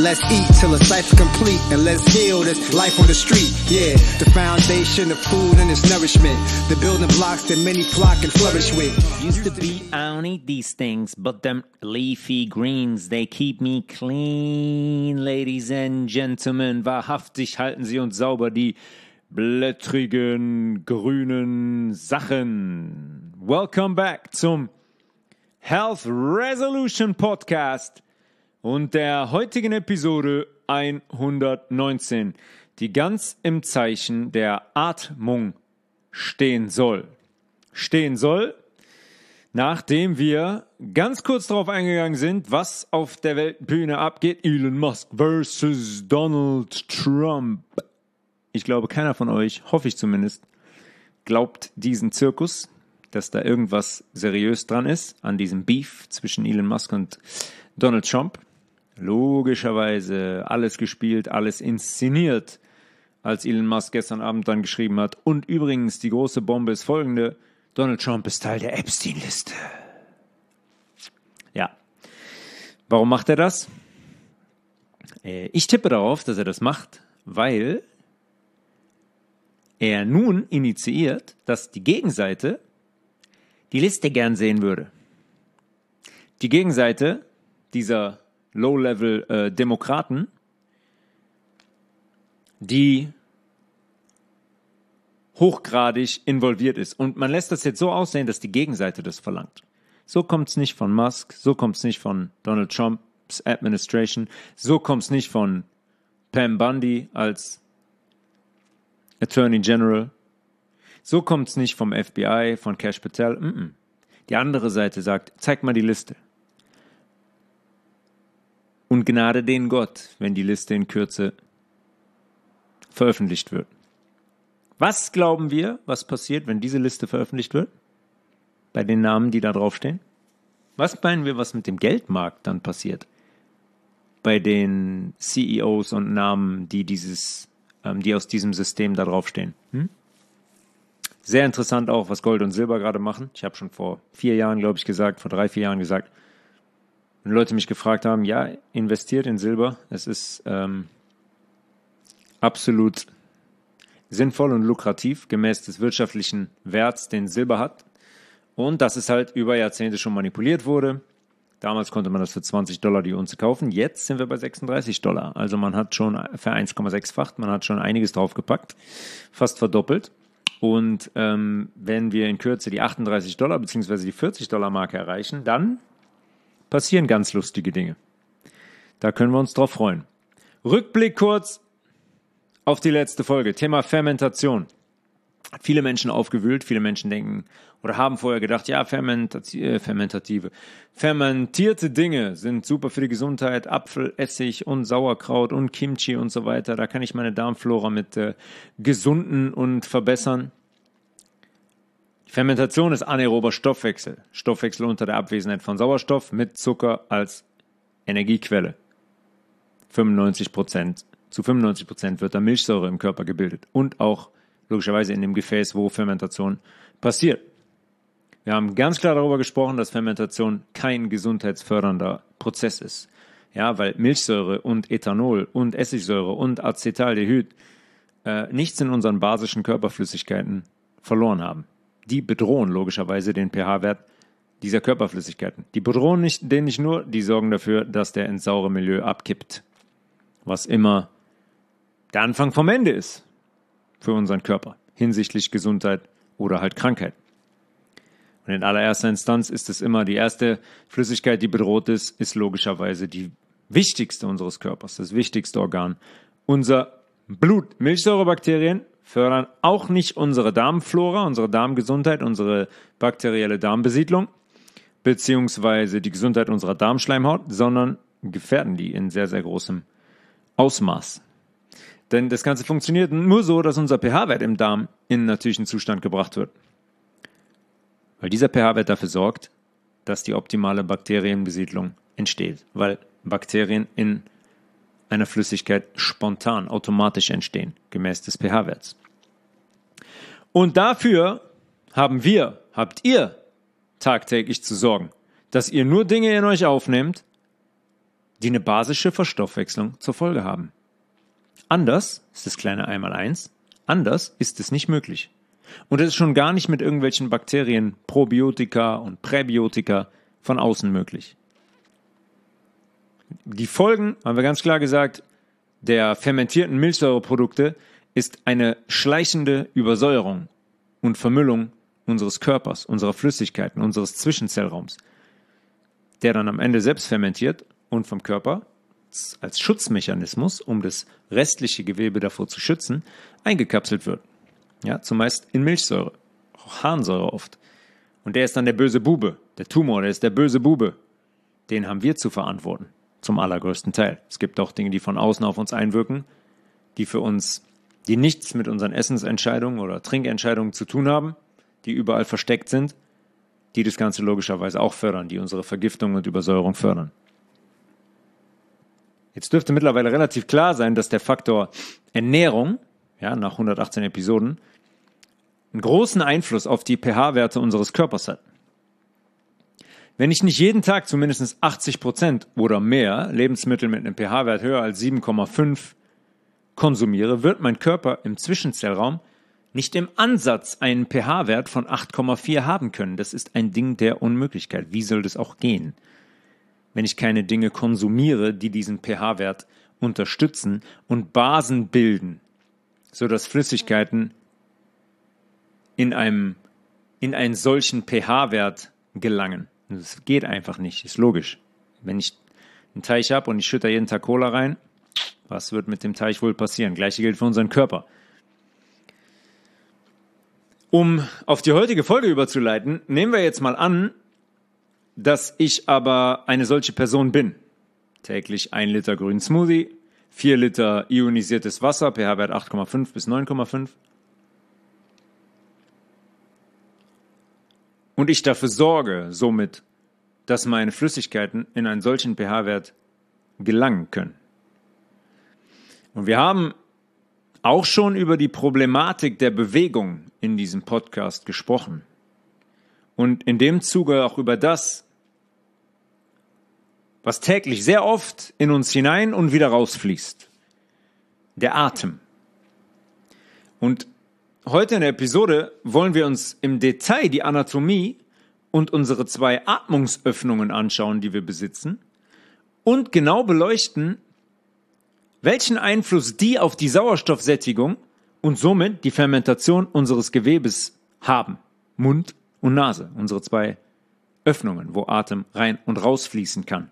let's eat till the cipher complete, and let's heal this life on the street. Yeah, the foundation of food and its nourishment, the building blocks that many flock and flourish with. Used to be, I don't eat these things, but them leafy greens, they keep me clean, ladies and gentlemen. Wahrhaftig halten sie uns sauber, die blättrigen, grünen Sachen. Welcome back zum Health Resolution Podcast und der heutigen Episode 119, die ganz im Zeichen der Atmung stehen soll. Nachdem wir ganz kurz darauf eingegangen sind, was auf der Weltbühne abgeht. Elon Musk versus Donald Trump. Ich glaube, keiner von euch, hoffe ich zumindest, glaubt diesen Zirkus, dass da irgendwas seriös dran ist an diesem Beef zwischen Elon Musk und Donald Trump. Logischerweise alles gespielt, alles inszeniert, als Elon Musk gestern Abend dann geschrieben hat. Und übrigens, die große Bombe ist folgende: Donald Trump ist Teil der Epstein-Liste. Ja. Warum macht er das? Ich tippe darauf, dass er das macht, weil er nun initiiert, dass die Gegenseite die Liste gern sehen würde. Die Gegenseite dieser Low-Level-Demokraten, die hochgradig involviert ist. Und man lässt das jetzt so aussehen, dass die Gegenseite das verlangt. So kommt es nicht von Musk, so kommt es nicht von Donald Trumps Administration, so kommt es nicht von Pam Bundy als Attorney General, so kommt es nicht vom FBI, von Kash Patel. Die andere Seite sagt, zeig mal die Liste. Und Gnade den Gott, wenn die Liste in Kürze veröffentlicht wird. Was glauben wir, was passiert, wenn diese Liste veröffentlicht wird? Bei den Namen, die da draufstehen? Was meinen wir, was mit dem Geldmarkt dann passiert? Bei den CEOs und Namen, die aus diesem System da draufstehen. Sehr interessant auch, was Gold und Silber gerade machen. Ich habe schon vor 4 Jahren, glaube ich, vor 3-4 Jahren gesagt, wenn Leute mich gefragt haben, ja, investiert in Silber. Es ist absolut sinnvoll und lukrativ, gemäß des wirtschaftlichen Werts, den Silber hat. Und dass es halt über Jahrzehnte schon manipuliert wurde. Damals konnte man das für $20 die Unze kaufen. Jetzt sind wir bei $36. Also man hat schon für 1,6-facht, man hat schon einiges draufgepackt, fast verdoppelt. Und wenn wir in Kürze die $38 bzw. die $40-Marke erreichen, dann passieren ganz lustige Dinge. Da können wir uns drauf freuen. Rückblick kurz auf die letzte Folge. Thema Fermentation. Hat viele Menschen aufgewühlt. Viele Menschen denken oder haben vorher gedacht, ja, fermentierte Dinge sind super für die Gesundheit. Apfel, Essig und Sauerkraut und Kimchi und so weiter. Da kann ich meine Darmflora mit gesunden und verbessern. Fermentation ist anaerober Stoffwechsel. Stoffwechsel unter der Abwesenheit von Sauerstoff mit Zucker als Energiequelle. Zu 95% wird da Milchsäure im Körper gebildet. Und auch logischerweise in dem Gefäß, wo Fermentation passiert. Wir haben ganz klar darüber gesprochen, dass Fermentation kein gesundheitsfördernder Prozess ist. Ja, weil Milchsäure und Ethanol und Essigsäure und Acetaldehyd nichts in unseren basischen Körperflüssigkeiten verloren haben. Die bedrohen logischerweise den pH-Wert dieser Körperflüssigkeiten. Die bedrohen den nicht nur, die sorgen dafür, dass der ins saure Milieu abkippt. Was immer der Anfang vom Ende ist für unseren Körper hinsichtlich Gesundheit oder halt Krankheit. Und in allererster Instanz ist es immer die erste Flüssigkeit, die bedroht ist logischerweise die wichtigste unseres Körpers, das wichtigste Organ, unser Blut. Milchsäurebakterien fördern auch nicht unsere Darmflora, unsere Darmgesundheit, unsere bakterielle Darmbesiedlung, beziehungsweise die Gesundheit unserer Darmschleimhaut, sondern gefährden die in sehr, sehr großem Ausmaß. Denn das Ganze funktioniert nur so, dass unser pH-Wert im Darm in einen natürlichen Zustand gebracht wird. Weil dieser pH-Wert dafür sorgt, dass die optimale Bakterienbesiedlung entsteht. Weil Bakterien in einer Flüssigkeit spontan, automatisch entstehen, gemäß des pH-Werts. Und dafür habt ihr tagtäglich zu sorgen, dass ihr nur Dinge in euch aufnehmt, die eine basische Verstoffwechslung zur Folge haben. Anders ist das kleine Einmaleins, anders ist es nicht möglich. Und es ist schon gar nicht mit irgendwelchen Bakterien, Probiotika und Präbiotika von außen möglich. Die Folgen, haben wir ganz klar gesagt, der fermentierten Milchsäureprodukte ist eine schleichende Übersäuerung und Vermüllung unseres Körpers, unserer Flüssigkeiten, unseres Zwischenzellraums, der dann am Ende selbst fermentiert und vom Körper als Schutzmechanismus, um das restliche Gewebe davor zu schützen, eingekapselt wird. Ja, zumeist in Milchsäure, auch Harnsäure oft. Und der ist dann der böse Bube, der Tumor, der ist der böse Bube. Den haben wir zu verantworten, zum allergrößten Teil. Es gibt auch Dinge, die von außen auf uns einwirken, die nichts mit unseren Essensentscheidungen oder Trinkentscheidungen zu tun haben, die überall versteckt sind, die das Ganze logischerweise auch fördern, die unsere Vergiftung und Übersäuerung fördern. Jetzt dürfte mittlerweile relativ klar sein, dass der Faktor Ernährung, ja, nach 118 Episoden, einen großen Einfluss auf die pH-Werte unseres Körpers hat. Wenn ich nicht jeden Tag zumindest 80% oder mehr Lebensmittel mit einem pH-Wert höher als 7,5 konsumiere, wird mein Körper im Zwischenzellraum nicht im Ansatz einen pH-Wert von 8,4 haben können. Das ist ein Ding der Unmöglichkeit. Wie soll das auch gehen, wenn ich keine Dinge konsumiere, die diesen pH-Wert unterstützen und Basen bilden, sodass Flüssigkeiten in einen solchen pH-Wert gelangen? Das geht einfach nicht, ist logisch. Wenn ich einen Teich habe und ich schütte jeden Tag Cola rein, was wird mit dem Teich wohl passieren? Gleiche gilt für unseren Körper. Um auf die heutige Folge überzuleiten, nehmen wir jetzt mal an, dass ich aber eine solche Person bin. Täglich 1 Liter grünen Smoothie, 4 Liter ionisiertes Wasser, pH-Wert 8,5 bis 9,5. Und ich dafür sorge somit, dass meine Flüssigkeiten in einen solchen pH-Wert gelangen können. Und wir haben auch schon über die Problematik der Bewegung in diesem Podcast gesprochen. Und in dem Zuge auch über das, was täglich sehr oft in uns hinein und wieder rausfließt. Der Atem. Und heute in der Episode wollen wir uns im Detail die Anatomie und unsere 2 Atmungsöffnungen anschauen, die wir besitzen, und genau beleuchten, welchen Einfluss die auf die Sauerstoffsättigung und somit die Fermentation unseres Gewebes haben. Mund und Nase, unsere 2 Öffnungen, wo Atem rein und rausfließen kann.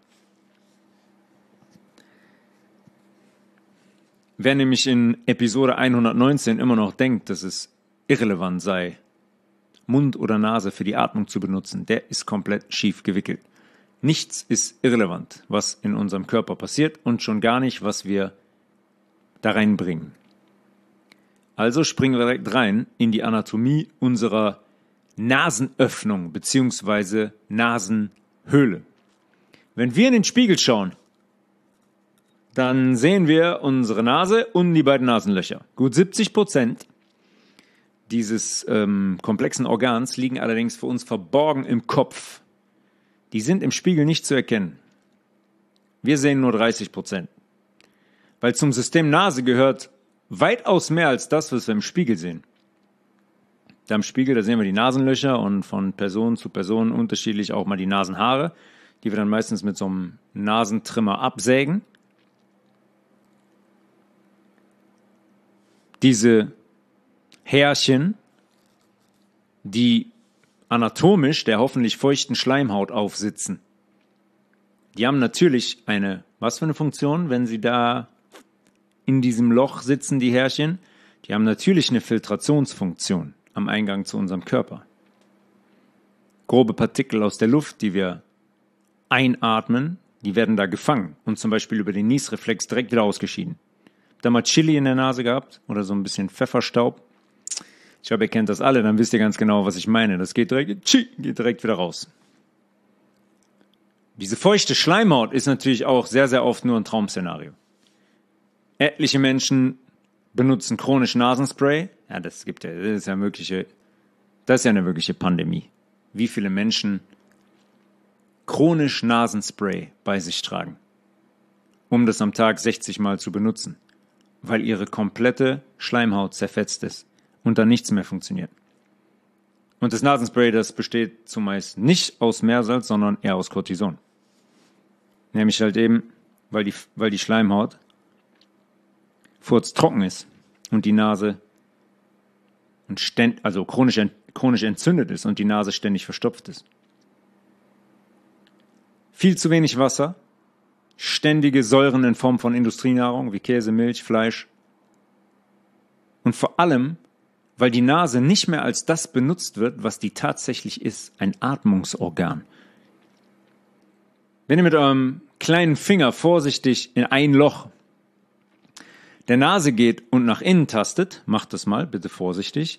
Wer nämlich in Episode 119 immer noch denkt, dass es irrelevant sei, Mund oder Nase für die Atmung zu benutzen, der ist komplett schief gewickelt. Nichts ist irrelevant, was in unserem Körper passiert und schon gar nicht, was wir da reinbringen. Also springen wir direkt rein in die Anatomie unserer Nasenöffnung bzw. Nasenhöhle. Wenn wir in den Spiegel schauen, dann sehen wir unsere Nase und die beiden Nasenlöcher. Gut 70% dieses komplexen Organs liegen allerdings für uns verborgen im Kopf. Die sind im Spiegel nicht zu erkennen. Wir sehen nur 30%. Weil zum System Nase gehört weitaus mehr als das, was wir im Spiegel sehen. Da im Spiegel, da sehen wir die Nasenlöcher und von Person zu Person unterschiedlich auch mal die Nasenhaare, die wir dann meistens mit so einem Nasentrimmer absägen. Diese Härchen, die anatomisch der hoffentlich feuchten Schleimhaut aufsitzen, die haben natürlich was für eine Funktion, wenn sie da in diesem Loch sitzen, die Härchen? Die haben natürlich eine Filtrationsfunktion am Eingang zu unserem Körper. Grobe Partikel aus der Luft, die wir einatmen, die werden da gefangen und zum Beispiel über den Niesreflex direkt wieder ausgeschieden. Habt ihr mal Chili in der Nase gehabt oder so ein bisschen Pfefferstaub? Ich glaube, ihr kennt das alle, dann wisst ihr ganz genau, was ich meine. Das geht direkt wieder raus. Diese feuchte Schleimhaut ist natürlich auch sehr, sehr oft nur ein Traumszenario. Etliche Menschen benutzen chronisch Nasenspray. Ja, das ist ja eine wirkliche Pandemie. Wie viele Menschen chronisch Nasenspray bei sich tragen. um das am Tag 60 Mal zu benutzen, weil ihre komplette Schleimhaut zerfetzt ist und dann nichts mehr funktioniert. Und das Nasenspray, das besteht zumeist nicht aus Meersalz, sondern eher aus Cortison. Nämlich halt eben, weil die Schleimhaut furztrocken ist und die Nase also chronisch entzündet ist und die Nase ständig verstopft ist. Viel zu wenig Wasser, ständige Säuren in Form von Industrienahrung wie Käse, Milch, Fleisch. Und vor allem, weil die Nase nicht mehr als das benutzt wird, was die tatsächlich ist, ein Atmungsorgan. Wenn ihr mit eurem kleinen Finger vorsichtig in ein Loch der Nase geht und nach innen tastet, macht das mal, bitte vorsichtig,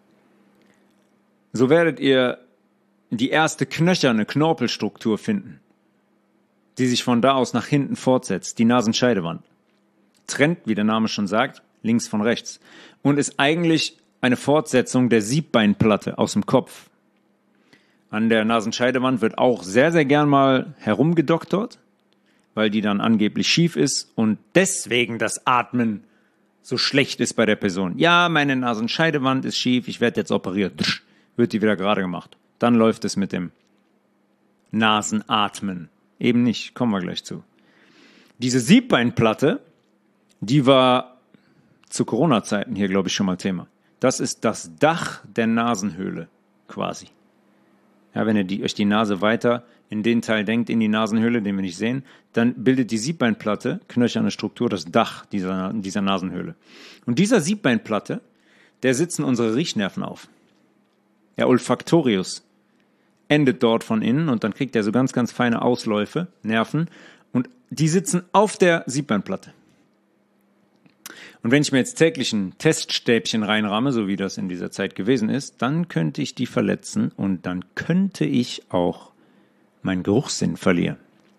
so werdet ihr die erste knöcherne Knorpelstruktur finden, die sich von da aus nach hinten fortsetzt, die Nasenscheidewand. Trennt, wie der Name schon sagt, links von rechts und ist eigentlich eine Fortsetzung der Siebbeinplatte aus dem Kopf. An der Nasenscheidewand wird auch sehr, sehr gern mal herumgedoktert, weil die dann angeblich schief ist und deswegen das Atmen so schlecht ist bei der Person. Ja, meine Nasenscheidewand ist schief, ich werde jetzt operiert. Wird die wieder gerade gemacht. Dann läuft es mit dem Nasenatmen. Eben nicht, kommen wir gleich zu. Diese Siebbeinplatte, die war zu Corona-Zeiten hier, glaube ich, schon mal Thema. Das ist das Dach der Nasenhöhle quasi. Ja, wenn ihr euch die Nase weiter in den Teil denkt, in die Nasenhöhle, den wir nicht sehen, dann bildet die Siebbeinplatte, knöcherne Struktur, das Dach dieser Nasenhöhle. Und dieser Siebbeinplatte, der sitzen unsere Riechnerven auf. Der Olfaktorius endet dort von innen und dann kriegt er so ganz, ganz feine Ausläufe, Nerven, und die sitzen auf der Siebbeinplatte. Und wenn ich mir jetzt täglich ein Teststäbchen reinramme, so wie das in dieser Zeit gewesen ist, dann könnte ich die verletzen und dann könnte ich auch meinen Geruchssinn verlieren.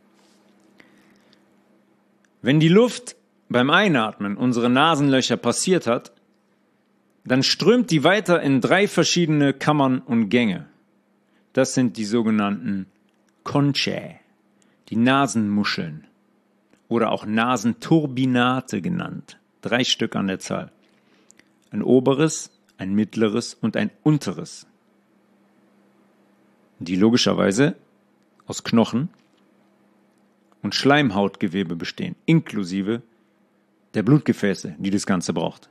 Wenn die Luft beim Einatmen unsere Nasenlöcher passiert hat, dann strömt die weiter in 3 verschiedene Kammern und Gänge. Das sind die sogenannten Conchae, die Nasenmuscheln oder auch Nasenturbinate genannt. 3 Stück an der Zahl. Ein oberes, ein mittleres und ein unteres. Die logischerweise aus Knochen und Schleimhautgewebe bestehen, inklusive der Blutgefäße, die das Ganze braucht.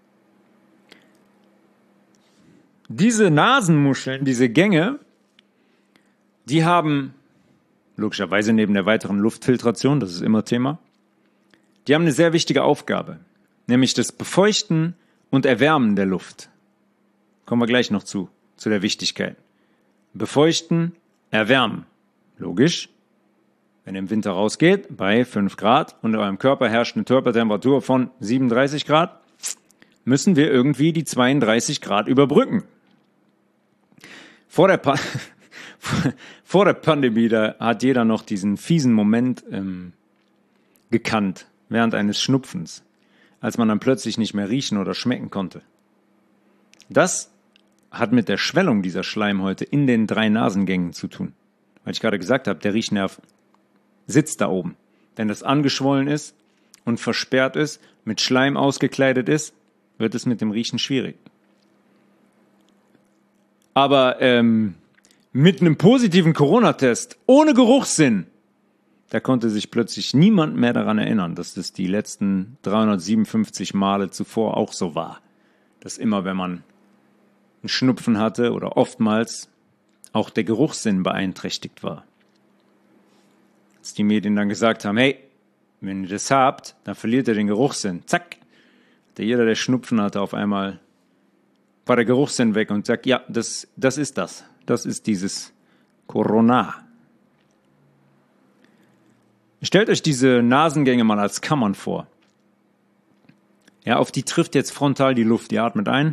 Diese Nasenmuscheln, diese Gänge, die haben logischerweise neben der weiteren Luftfiltration, das ist immer Thema, die haben eine sehr wichtige Aufgabe, nämlich das Befeuchten und Erwärmen der Luft. Kommen wir gleich noch zu der Wichtigkeit. Befeuchten, erwärmen. Logisch, wenn ihr im Winter rausgeht, bei 5 Grad und in eurem Körper herrscht eine Körpertemperatur von 37 Grad, müssen wir irgendwie die 32 Grad überbrücken. Vor der Pandemie, da hat jeder noch diesen fiesen Moment gekannt, während eines Schnupfens, als man dann plötzlich nicht mehr riechen oder schmecken konnte. Das hat mit der Schwellung dieser Schleimhäute in den 3 Nasengängen zu tun. Weil ich gerade gesagt habe, der Riechnerv sitzt da oben. Wenn das angeschwollen ist und versperrt ist, mit Schleim ausgekleidet ist, wird es mit dem Riechen schwierig. Aber mit einem positiven Corona-Test, ohne Geruchssinn, da konnte sich plötzlich niemand mehr daran erinnern, dass das die letzten 357 Male zuvor auch so war. Dass immer, wenn man einen Schnupfen hatte oder oftmals auch der Geruchssinn beeinträchtigt war. Dass die Medien dann gesagt haben, hey, wenn ihr das habt, dann verliert ihr den Geruchssinn. Zack. Jeder, der Schnupfen hatte, auf einmal war der Geruchssinn weg und sagt, ja, das ist das. Das ist dieses Corona. Stellt euch diese Nasengänge mal als Kammern vor. Ja, auf die trifft jetzt frontal die Luft. Ihr atmet ein.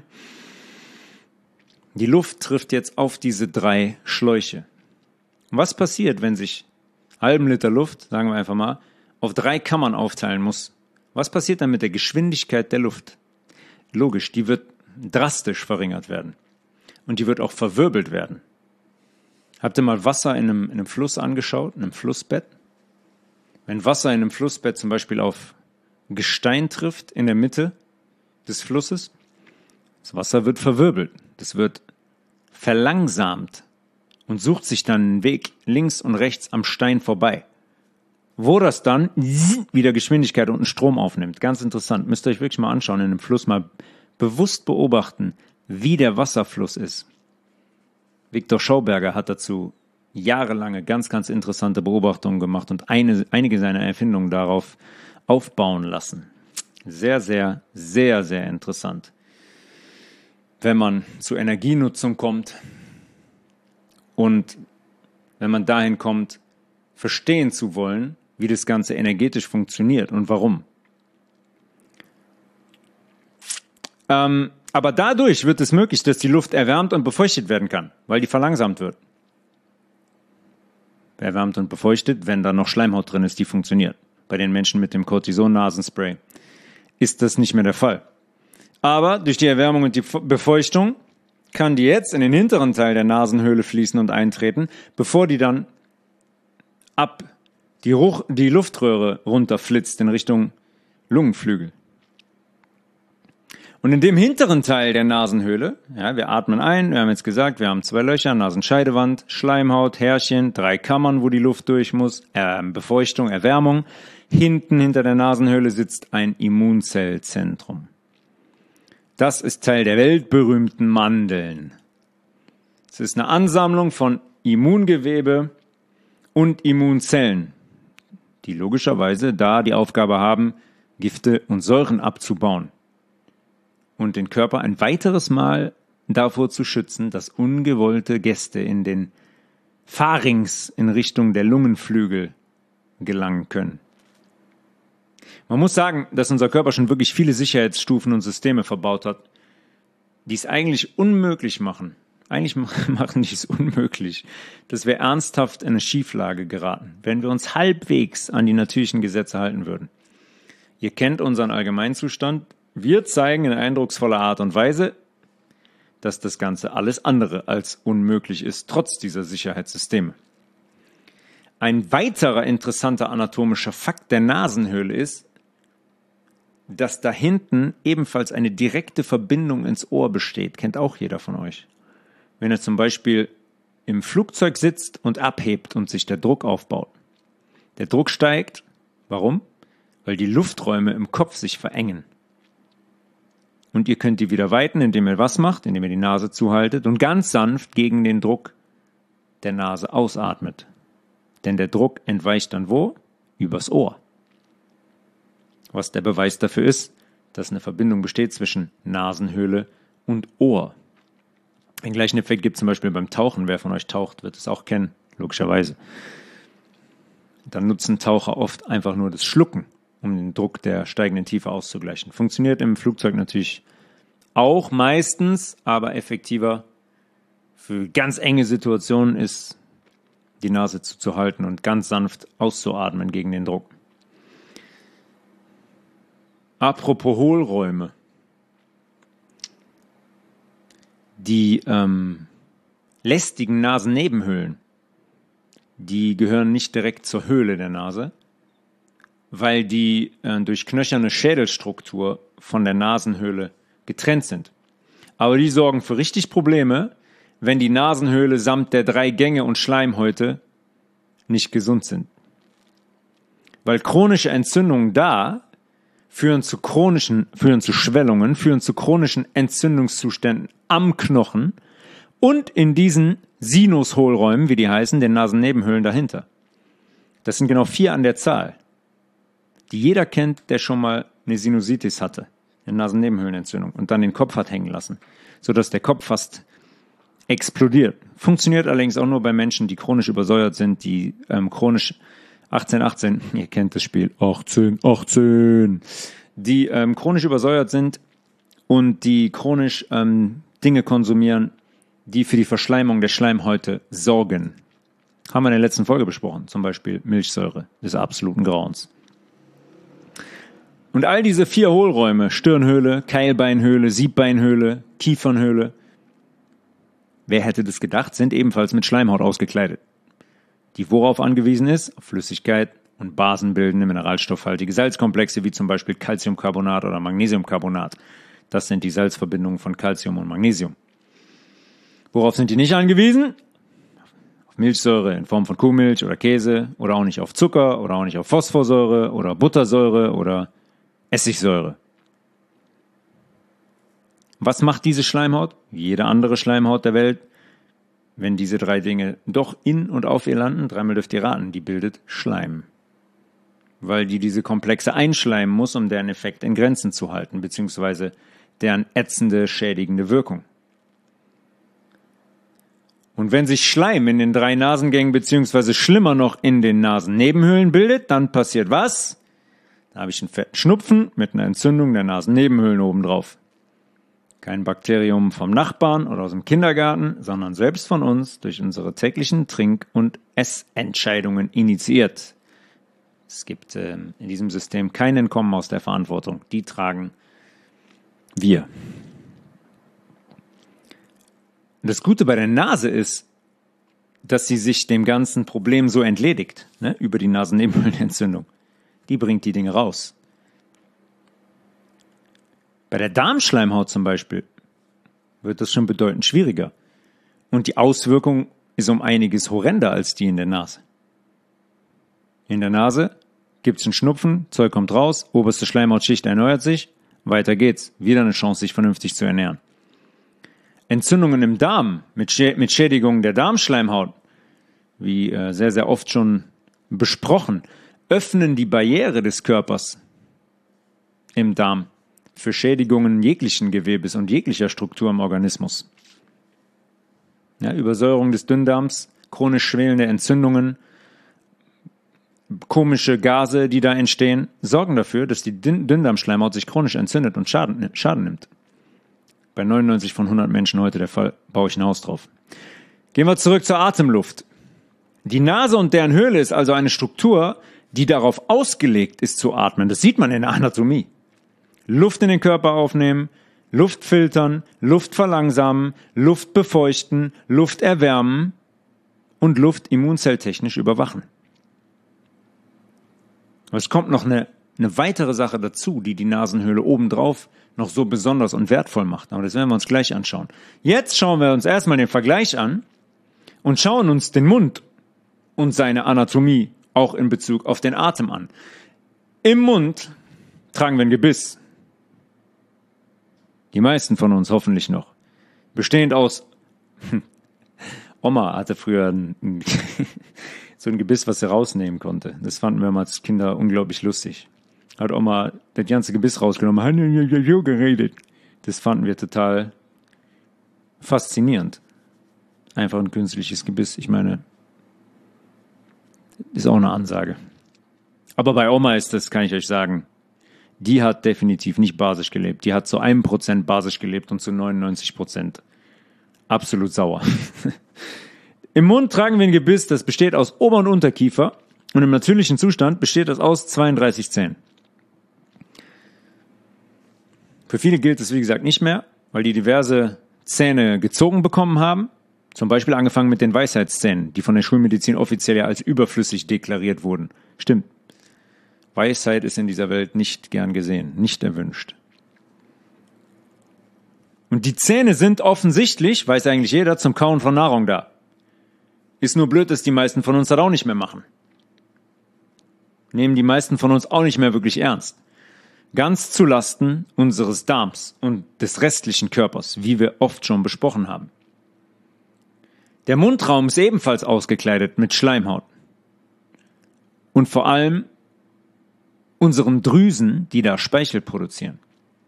Die Luft trifft jetzt auf diese 3 Schläuche. Und was passiert, wenn sich halben Liter Luft, sagen wir einfach mal, auf 3 Kammern aufteilen muss? Was passiert dann mit der Geschwindigkeit der Luft? Logisch, die wird drastisch verringert werden. Und die wird auch verwirbelt werden. Habt ihr mal Wasser in einem Fluss angeschaut, in einem Flussbett? Wenn Wasser in einem Flussbett zum Beispiel auf Gestein trifft in der Mitte des Flusses, das Wasser wird verwirbelt, das wird verlangsamt und sucht sich dann einen Weg links und rechts am Stein vorbei, wo das dann wieder Geschwindigkeit und einen Strom aufnimmt. Ganz interessant, müsst ihr euch wirklich mal anschauen, in einem Fluss mal bewusst beobachten, wie der Wasserfluss ist. Viktor Schauberger hat dazu jahrelange ganz, ganz interessante Beobachtungen gemacht und einige seiner Erfindungen darauf aufbauen lassen. Sehr, sehr, sehr, sehr interessant. Wenn man zur Energienutzung kommt und wenn man dahin kommt, verstehen zu wollen, wie das Ganze energetisch funktioniert und warum. Aber dadurch wird es möglich, dass die Luft erwärmt und befeuchtet werden kann, weil die verlangsamt wird. Erwärmt und befeuchtet, wenn da noch Schleimhaut drin ist, die funktioniert. Bei den Menschen mit dem Cortison-Nasenspray ist das nicht mehr der Fall. Aber durch die Erwärmung und die Befeuchtung kann die jetzt in den hinteren Teil der Nasenhöhle fließen und eintreten, bevor die dann ab die Luftröhre runterflitzt in Richtung Lungenflügel. Und in dem hinteren Teil der Nasenhöhle, ja, wir atmen ein, wir haben jetzt gesagt, wir haben 2 Löcher, Nasenscheidewand, Schleimhaut, Härchen, 3 Kammern, wo die Luft durch muss, Befeuchtung, Erwärmung. Hinten hinter der Nasenhöhle sitzt ein Immunzellzentrum. Das ist Teil der weltberühmten Mandeln. Es ist eine Ansammlung von Immungewebe und Immunzellen, die logischerweise da die Aufgabe haben, Gifte und Säuren abzubauen und den Körper ein weiteres Mal davor zu schützen, dass ungewollte Gäste in den Pharynx in Richtung der Lungenflügel gelangen können. Man muss sagen, dass unser Körper schon wirklich viele Sicherheitsstufen und Systeme verbaut hat, die es eigentlich unmöglich machen. Eigentlich machen die es unmöglich, dass wir ernsthaft in eine Schieflage geraten, wenn wir uns halbwegs an die natürlichen Gesetze halten würden. Ihr kennt unseren Allgemeinzustand. Wir zeigen in eindrucksvoller Art und Weise, dass das Ganze alles andere als unmöglich ist, trotz dieser Sicherheitssysteme. Ein weiterer interessanter anatomischer Fakt der Nasenhöhle ist, dass da hinten ebenfalls eine direkte Verbindung ins Ohr besteht. Kennt auch jeder von euch. Wenn er zum Beispiel im Flugzeug sitzt und abhebt und sich der Druck aufbaut. Der Druck steigt. Warum? Weil die Lufträume im Kopf sich verengen. Und ihr könnt die wieder weiten, indem ihr was macht, indem ihr die Nase zuhaltet und ganz sanft gegen den Druck der Nase ausatmet. Denn der Druck entweicht dann wo? Übers Ohr. Was der Beweis dafür ist, dass eine Verbindung besteht zwischen Nasenhöhle und Ohr. Den gleichen Effekt gibt es zum Beispiel beim Tauchen. Wer von euch taucht, wird es auch kennen, logischerweise. Dann nutzen Taucher oft einfach nur das Schlucken, um den Druck der steigenden Tiefe auszugleichen. Funktioniert im Flugzeug natürlich auch meistens, aber effektiver für ganz enge Situationen ist, die Nase zuzuhalten und ganz sanft auszuatmen gegen den Druck. Apropos Hohlräume. Die lästigen Nasennebenhöhlen, die gehören nicht direkt zur Höhle der Nase, weil die durch knöcherne Schädelstruktur von der Nasenhöhle getrennt sind. Aber die sorgen für richtig Probleme, wenn die Nasenhöhle samt der 3 Gänge und Schleimhäute nicht gesund sind. Weil chronische Entzündungen da führen zu Schwellungen, führen zu chronischen Entzündungszuständen am Knochen und in diesen Sinushohlräumen, wie die heißen, den Nasennebenhöhlen dahinter. Das sind genau 4 an der Zahl, die jeder kennt, der schon mal eine Sinusitis hatte, eine Nasennebenhöhlenentzündung und dann den Kopf hat hängen lassen, sodass der Kopf fast explodiert. Funktioniert allerdings auch nur bei Menschen, die chronisch übersäuert sind, die chronisch 18, ihr kennt das Spiel, 18, die chronisch übersäuert sind und die chronisch Dinge konsumieren, die für die Verschleimung der Schleimhäute sorgen. Haben wir in der letzten Folge besprochen, zum Beispiel Milchsäure des absoluten Grauens. Und all diese 4 Hohlräume, Stirnhöhle, Keilbeinhöhle, Siebbeinhöhle, Kiefernhöhle, wer hätte das gedacht, sind ebenfalls mit Schleimhaut ausgekleidet, die worauf angewiesen ist? Auf Flüssigkeit und basenbildende mineralstoffhaltige Salzkomplexe wie zum Beispiel Calciumcarbonat oder Magnesiumcarbonat. Das sind die Salzverbindungen von Calcium und Magnesium. Worauf sind die nicht angewiesen? Auf Milchsäure in Form von Kuhmilch oder Käse oder auch nicht auf Zucker oder auch nicht auf Phosphorsäure oder Buttersäure oder Essigsäure. Was macht diese Schleimhaut? Wie jede andere Schleimhaut der Welt, wenn diese drei Dinge doch in und auf ihr landen, dreimal dürft ihr raten, die bildet Schleim. Weil die diese Komplexe einschleimen muss, um deren Effekt in Grenzen zu halten, beziehungsweise deren ätzende, schädigende Wirkung. Und wenn sich Schleim in den 3 Nasengängen, beziehungsweise schlimmer noch in den Nasennebenhöhlen bildet, dann passiert was? Da habe ich einen fetten Schnupfen mit einer Entzündung der Nasennebenhöhlen obendrauf. Kein Bakterium vom Nachbarn oder aus dem Kindergarten, sondern selbst von uns durch unsere täglichen Trink- und Essentscheidungen initiiert. Es gibt in diesem System kein Entkommen aus der Verantwortung. Die tragen wir. Das Gute bei der Nase ist, dass sie sich dem ganzen Problem so entledigt, ne, über die Nasennebenhöhlenentzündung. Die bringt die Dinge raus. Bei der Darmschleimhaut zum Beispiel wird das schon bedeutend schwieriger. Und die Auswirkung ist um einiges horrender als die in der Nase. In der Nase gibt es einen Schnupfen, Zeug kommt raus, oberste Schleimhautschicht erneuert sich, weiter geht's. Wieder eine Chance, sich vernünftig zu ernähren. Entzündungen im Darm mit Schädigungen der Darmschleimhaut, wie sehr, sehr oft schon besprochen, öffnen die Barriere des Körpers im Darm für Schädigungen jeglichen Gewebes und jeglicher Struktur im Organismus. Ja, Übersäuerung des Dünndarms, chronisch schwelende Entzündungen, komische Gase, die da entstehen, sorgen dafür, dass die Dünndarmschleimhaut sich chronisch entzündet und Schaden nimmt. Bei 99 von 100 Menschen heute der Fall, baue ich ein Haus drauf. Gehen wir zurück zur Atemluft. Die Nase und deren Höhle ist also eine Struktur, die darauf ausgelegt ist zu atmen. Das sieht man in der Anatomie. Luft in den Körper aufnehmen, Luft filtern, Luft verlangsamen, Luft befeuchten, Luft erwärmen und Luft immunzelltechnisch überwachen. Aber es kommt noch eine weitere Sache dazu, die die Nasenhöhle obendrauf noch so besonders und wertvoll macht. Aber das werden wir uns gleich anschauen. Jetzt schauen wir uns erstmal den Vergleich an und schauen uns den Mund und seine Anatomie auch in Bezug auf den Atem an. Im Mund tragen wir ein Gebiss. Die meisten von uns hoffentlich noch. Bestehend aus, Oma hatte früher so ein Gebiss, was sie rausnehmen konnte. Das fanden wir als Kinder unglaublich lustig. Hat Oma das ganze Gebiss rausgenommen, hat so geredet. Das fanden wir total faszinierend. Einfach ein künstliches Gebiss. Ich meine, ist auch eine Ansage. Aber bei Oma ist das, kann ich euch sagen, die hat definitiv nicht basisch gelebt. Die hat zu 1% basisch gelebt und zu 99% absolut sauer. Im Mund tragen wir ein Gebiss, das besteht aus Ober- und Unterkiefer und im natürlichen Zustand besteht das aus 32 Zähnen. Für viele gilt es, wie gesagt, nicht mehr, weil die diverse Zähne gezogen bekommen haben. Zum Beispiel angefangen mit den Weisheitszähnen, die von der Schulmedizin offiziell ja als überflüssig deklariert wurden. Stimmt. Weisheit ist in dieser Welt nicht gern gesehen, nicht erwünscht. Und die Zähne sind offensichtlich, weiß eigentlich jeder, zum Kauen von Nahrung da. Ist nur blöd, dass die meisten von uns das auch nicht mehr machen. Nehmen die meisten von uns auch nicht mehr wirklich ernst. Ganz zu Lasten unseres Darms und des restlichen Körpers, wie wir oft schon besprochen haben. Der Mundraum ist ebenfalls ausgekleidet mit Schleimhaut. Und vor allem unseren Drüsen, die da Speichel produzieren.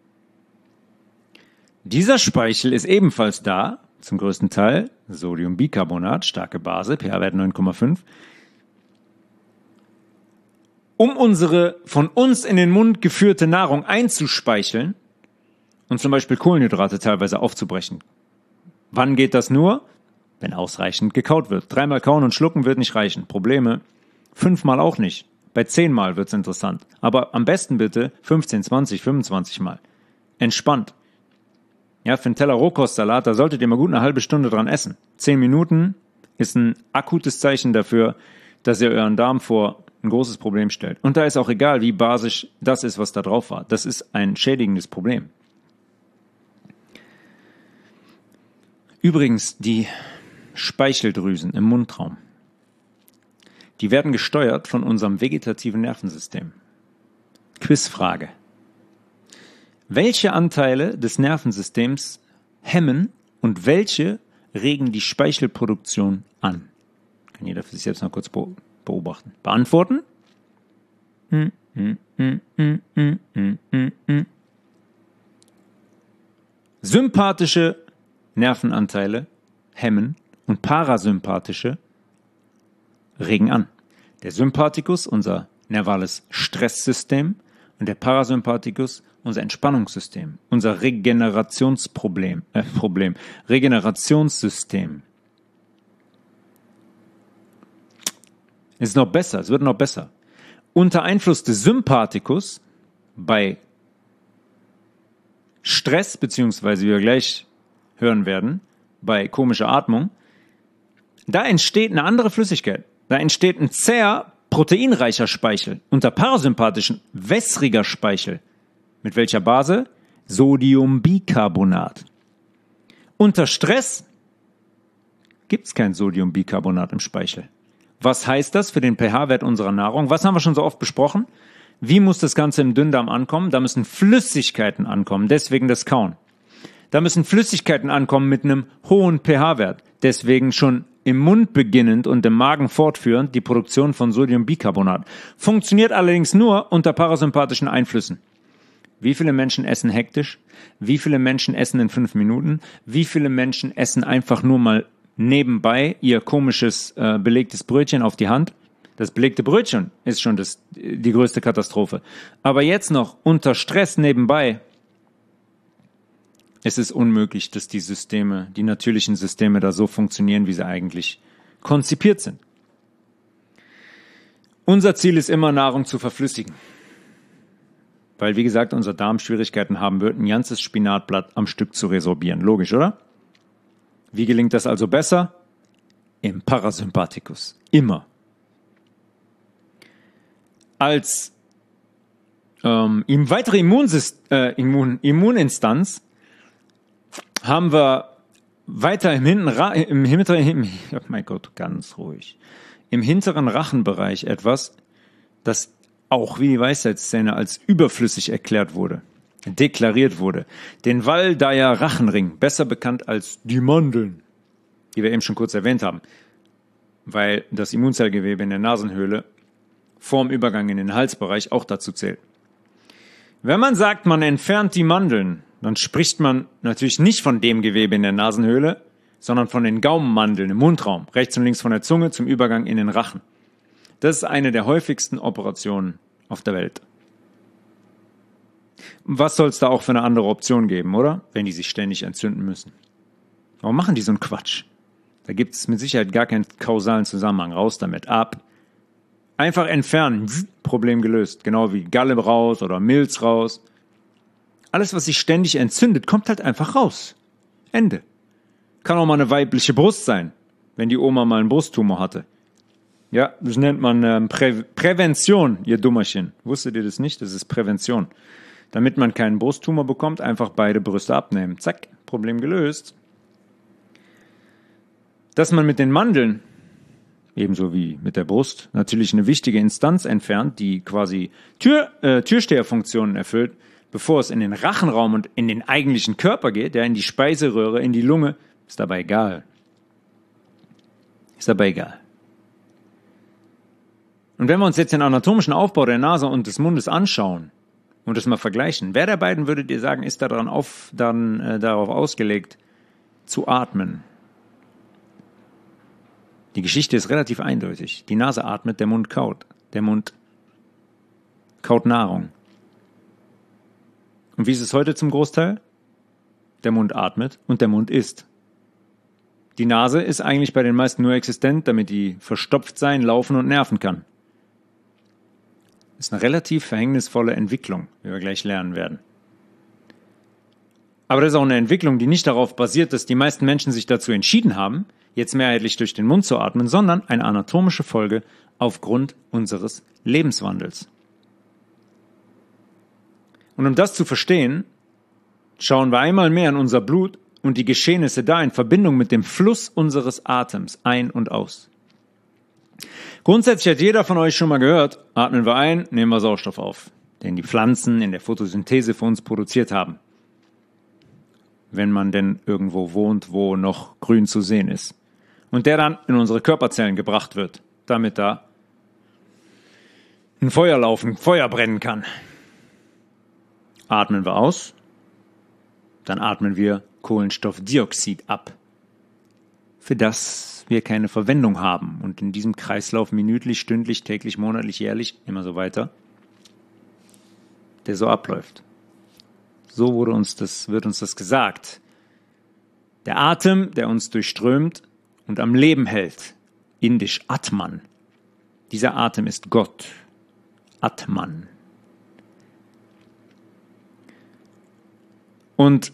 Dieser Speichel ist ebenfalls da, zum größten Teil Sodiumbicarbonat, starke Base, pH-Wert 9,5, um unsere von uns in den Mund geführte Nahrung einzuspeicheln und zum Beispiel Kohlenhydrate teilweise aufzubrechen. Wann geht das nur? Wenn ausreichend gekaut wird. 3-mal kauen und schlucken wird nicht reichen. Probleme? 5-mal auch nicht. Bei 10-mal wird's interessant. Aber am besten bitte 15, 20, 25 Mal. Entspannt. Ja, für einen Teller Rohkostsalat, da solltet ihr mal gut eine halbe Stunde dran essen. 10 Minuten ist ein akutes Zeichen dafür, dass ihr euren Darm vor ein großes Problem stellt. Und da ist auch egal, wie basisch das ist, was da drauf war. Das ist ein schädigendes Problem. Übrigens, die Speicheldrüsen im Mundraum, die werden gesteuert von unserem vegetativen Nervensystem. Quizfrage. Welche Anteile des Nervensystems hemmen und welche regen die Speichelproduktion an? Kann jeder für sich selbst noch kurz beobachten. Beantworten? Sympathische Nervenanteile hemmen und parasympathische regen an. Der Sympathikus, unser nervales Stresssystem, und der Parasympathikus, unser Entspannungssystem, unser Regenerationssystem. Es ist noch besser, es wird noch besser. Unter Einfluss des Sympathikus bei Stress, beziehungsweise wie wir gleich hören werden, bei komischer Atmung, da entsteht eine andere Flüssigkeit. Da entsteht ein zäher, proteinreicher Speichel. Unter parasympathischen wässriger Speichel. Mit welcher Base? Sodiumbicarbonat. Unter Stress gibt es kein Sodiumbicarbonat im Speichel. Was heißt das für den pH-Wert unserer Nahrung? Was haben wir schon so oft besprochen? Wie muss das Ganze im Dünndarm ankommen? Da müssen Flüssigkeiten ankommen, deswegen das Kauen. Da müssen Flüssigkeiten ankommen mit einem hohen pH-Wert, deswegen schon im Mund beginnend und im Magen fortführend die Produktion von Sodiumbicarbonat. Funktioniert allerdings nur unter parasympathischen Einflüssen. Wie viele Menschen essen hektisch? Wie viele Menschen essen in 5 Minuten? Wie viele Menschen essen einfach nur mal nebenbei ihr komisches belegtes Brötchen auf die Hand? Das belegte Brötchen ist schon die größte Katastrophe. Aber jetzt noch unter Stress nebenbei. Es ist unmöglich, dass die natürlichen Systeme da so funktionieren, wie sie eigentlich konzipiert sind. Unser Ziel ist immer, Nahrung zu verflüssigen. Weil, wie gesagt, unser Darm Schwierigkeiten haben wird, ein ganzes Spinatblatt am Stück zu resorbieren. Logisch, oder? Wie gelingt das also besser? Im Parasympathikus. Immer. Als weitere Immuninstanz haben wir weiter im hinteren Rachenbereich etwas, das auch wie die Weisheitszähne als überflüssig erklärt wurde, deklariert wurde. Den Waldeyer Rachenring, besser bekannt als die Mandeln, die wir eben schon kurz erwähnt haben, weil das Immunzellgewebe in der Nasenhöhle vorm Übergang in den Halsbereich auch dazu zählt. Wenn man sagt, man entfernt die Mandeln, dann spricht man natürlich nicht von dem Gewebe in der Nasenhöhle, sondern von den Gaumenmandeln im Mundraum, rechts und links von der Zunge zum Übergang in den Rachen. Das ist eine der häufigsten Operationen auf der Welt. Was soll es da auch für eine andere Option geben, oder? Wenn die sich ständig entzünden müssen. Warum machen die so einen Quatsch? Da gibt es mit Sicherheit gar keinen kausalen Zusammenhang. Raus damit, ab. Einfach entfernen, Problem gelöst. Genau wie Galle raus oder Milz raus. Alles, was sich ständig entzündet, kommt halt einfach raus. Ende. Kann auch mal eine weibliche Brust sein, wenn die Oma mal einen Brusttumor hatte. Ja, das nennt man Prävention, ihr Dummerchen. Wusstet ihr das nicht? Das ist Prävention. Damit man keinen Brusttumor bekommt, einfach beide Brüste abnehmen. Zack, Problem gelöst. Dass man mit den Mandeln, ebenso wie mit der Brust, natürlich eine wichtige Instanz entfernt, die quasi Türsteherfunktionen erfüllt, bevor es in den Rachenraum und in den eigentlichen Körper geht, in die Speiseröhre, in die Lunge, ist dabei egal. Ist dabei egal. Und wenn wir uns jetzt den anatomischen Aufbau der Nase und des Mundes anschauen und das mal vergleichen, wer der beiden, würdet ihr sagen, ist darauf ausgelegt, zu atmen? Die Geschichte ist relativ eindeutig. Die Nase atmet, der Mund kaut. Der Mund kaut Nahrung. Und wie ist es heute zum Großteil? Der Mund atmet und der Mund isst. Die Nase ist eigentlich bei den meisten nur existent, damit die verstopft sein, laufen und nerven kann. Das ist eine relativ verhängnisvolle Entwicklung, wie wir gleich lernen werden. Aber das ist auch eine Entwicklung, die nicht darauf basiert, dass die meisten Menschen sich dazu entschieden haben, jetzt mehrheitlich durch den Mund zu atmen, sondern eine anatomische Folge aufgrund unseres Lebenswandels. Und um das zu verstehen, schauen wir einmal mehr in unser Blut und die Geschehnisse da in Verbindung mit dem Fluss unseres Atems ein und aus. Grundsätzlich hat jeder von euch schon mal gehört, atmen wir ein, nehmen wir Sauerstoff auf, den die Pflanzen in der Photosynthese für uns produziert haben. Wenn man denn irgendwo wohnt, wo noch grün zu sehen ist. Und der dann in unsere Körperzellen gebracht wird, damit da ein Feuer brennen kann. Atmen wir aus, dann atmen wir Kohlenstoffdioxid ab, für das wir keine Verwendung haben. Und in diesem Kreislauf minütlich, stündlich, täglich, monatlich, jährlich, immer so weiter, der so abläuft. So wird uns das gesagt. Der Atem, der uns durchströmt und am Leben hält, indisch Atman. Dieser Atem ist Gott, Atman. Und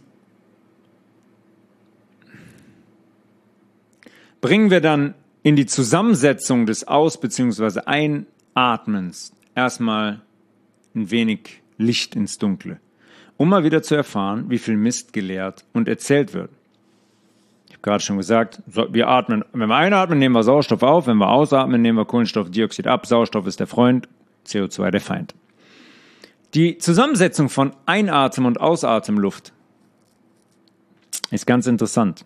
bringen wir dann in die Zusammensetzung des Aus- bzw. Einatmens erstmal ein wenig Licht ins Dunkle, um mal wieder zu erfahren, wie viel Mist gelehrt und erzählt wird. Ich habe gerade schon gesagt, wir atmen, wenn wir einatmen, nehmen wir Sauerstoff auf, wenn wir ausatmen, nehmen wir Kohlenstoffdioxid ab. Sauerstoff ist der Freund, CO2 der Feind. Die Zusammensetzung von Einatem- und Ausatemluft ist ganz interessant,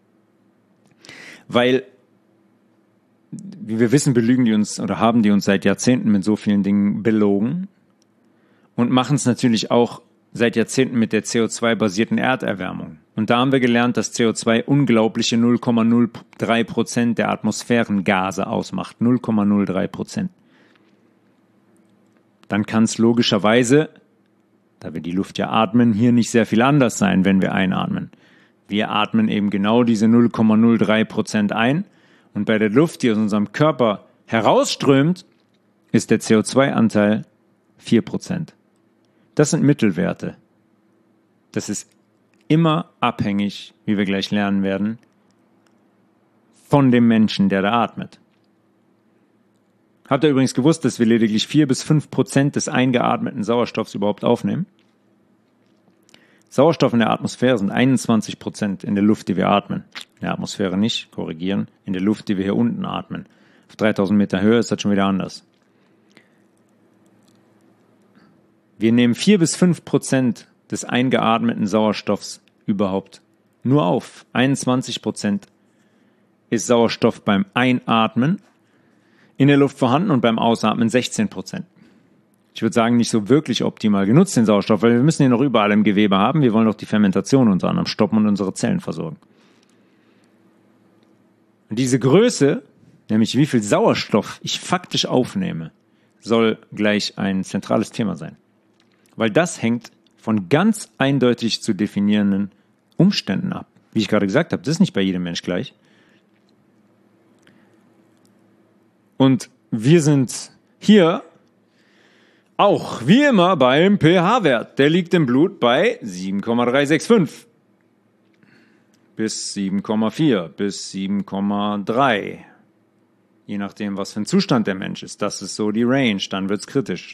weil, wie wir wissen, belügen die uns oder haben die uns seit Jahrzehnten mit so vielen Dingen belogen und machen es natürlich auch seit Jahrzehnten mit der CO2-basierten Erderwärmung. Und da haben wir gelernt, dass CO2 unglaubliche 0,03% der Atmosphärengase ausmacht. 0,03%. Dann kann es logischerweise, da wir die Luft ja atmen, hier nicht sehr viel anders sein, wenn wir einatmen. Wir atmen eben genau diese 0,03% ein und bei der Luft, die aus unserem Körper herausströmt, ist der CO2-Anteil 4%. Das sind Mittelwerte. Das ist immer abhängig, wie wir gleich lernen werden, von dem Menschen, der da atmet. Habt ihr übrigens gewusst, dass wir lediglich 4-5% des eingeatmeten Sauerstoffs überhaupt aufnehmen? Sauerstoff in der Atmosphäre sind 21% in der Luft, die wir atmen. In der Atmosphäre nicht, korrigieren, in der Luft, die wir hier unten atmen. Auf 3000 Meter Höhe ist das schon wieder anders. Wir nehmen 4-5% des eingeatmeten Sauerstoffs überhaupt nur auf. 21% ist Sauerstoff beim Einatmen in der Luft vorhanden und beim Ausatmen 16%. Ich würde sagen, nicht so wirklich optimal genutzt, den Sauerstoff, weil wir müssen ihn noch überall im Gewebe haben. Wir wollen doch die Fermentation unter anderem stoppen und unsere Zellen versorgen. Und diese Größe, nämlich wie viel Sauerstoff ich faktisch aufnehme, soll gleich ein zentrales Thema sein. Weil das hängt von ganz eindeutig zu definierenden Umständen ab. Wie ich gerade gesagt habe, das ist nicht bei jedem Mensch gleich. Und wir sind hier auch wie immer beim pH-Wert. Der liegt im Blut bei 7,365 bis 7,4 bis 7,3. Je nachdem, was für ein Zustand der Mensch ist. Das ist so die Range, dann wird's kritisch.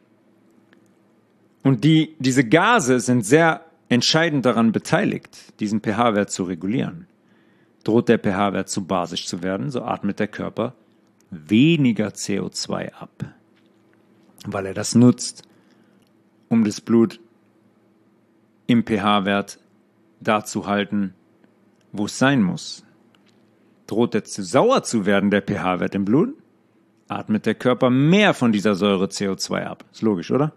Und diese Gase sind sehr entscheidend daran beteiligt, diesen pH-Wert zu regulieren. Droht der pH-Wert zu basisch zu werden, so atmet der Körper weniger CO2 ab, weil er das nutzt, um das Blut im pH-Wert da zu halten, wo es sein muss. Droht er zu sauer zu werden, der pH-Wert im Blut, atmet der Körper mehr von dieser Säure CO2 ab. Ist logisch, oder?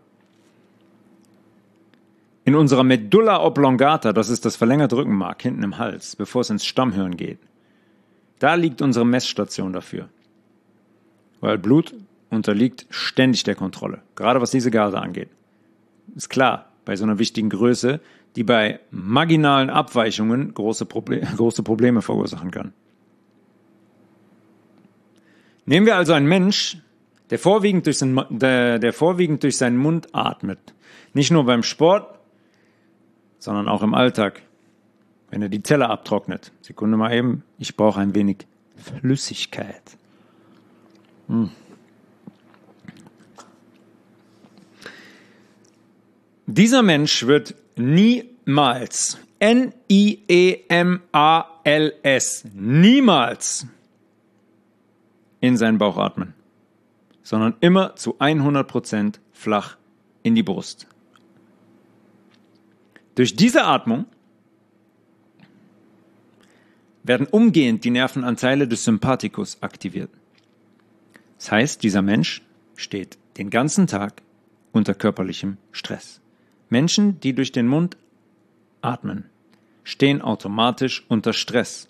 In unserer Medulla oblongata, das ist das verlängerte Rückenmark hinten im Hals, bevor es ins Stammhirn geht, da liegt unsere Messstation dafür. Weil Blut unterliegt ständig der Kontrolle, gerade was diese Gase angeht. Ist klar, bei so einer wichtigen Größe, die bei marginalen Abweichungen große Probleme verursachen kann. Nehmen wir also einen Mensch, der vorwiegend durch seinen Mund atmet. Nicht nur beim Sport, sondern auch im Alltag, wenn er die Zelle abtrocknet. Sekunde mal eben, ich brauche ein wenig Flüssigkeit. Dieser Mensch wird niemals, Niemals, niemals in seinen Bauch atmen, sondern immer zu 100% flach in die Brust. Durch diese Atmung werden umgehend die Nervenanteile des Sympathikus aktiviert. Das heißt, dieser Mensch steht den ganzen Tag unter körperlichem Stress. Menschen, die durch den Mund atmen, stehen automatisch unter Stress.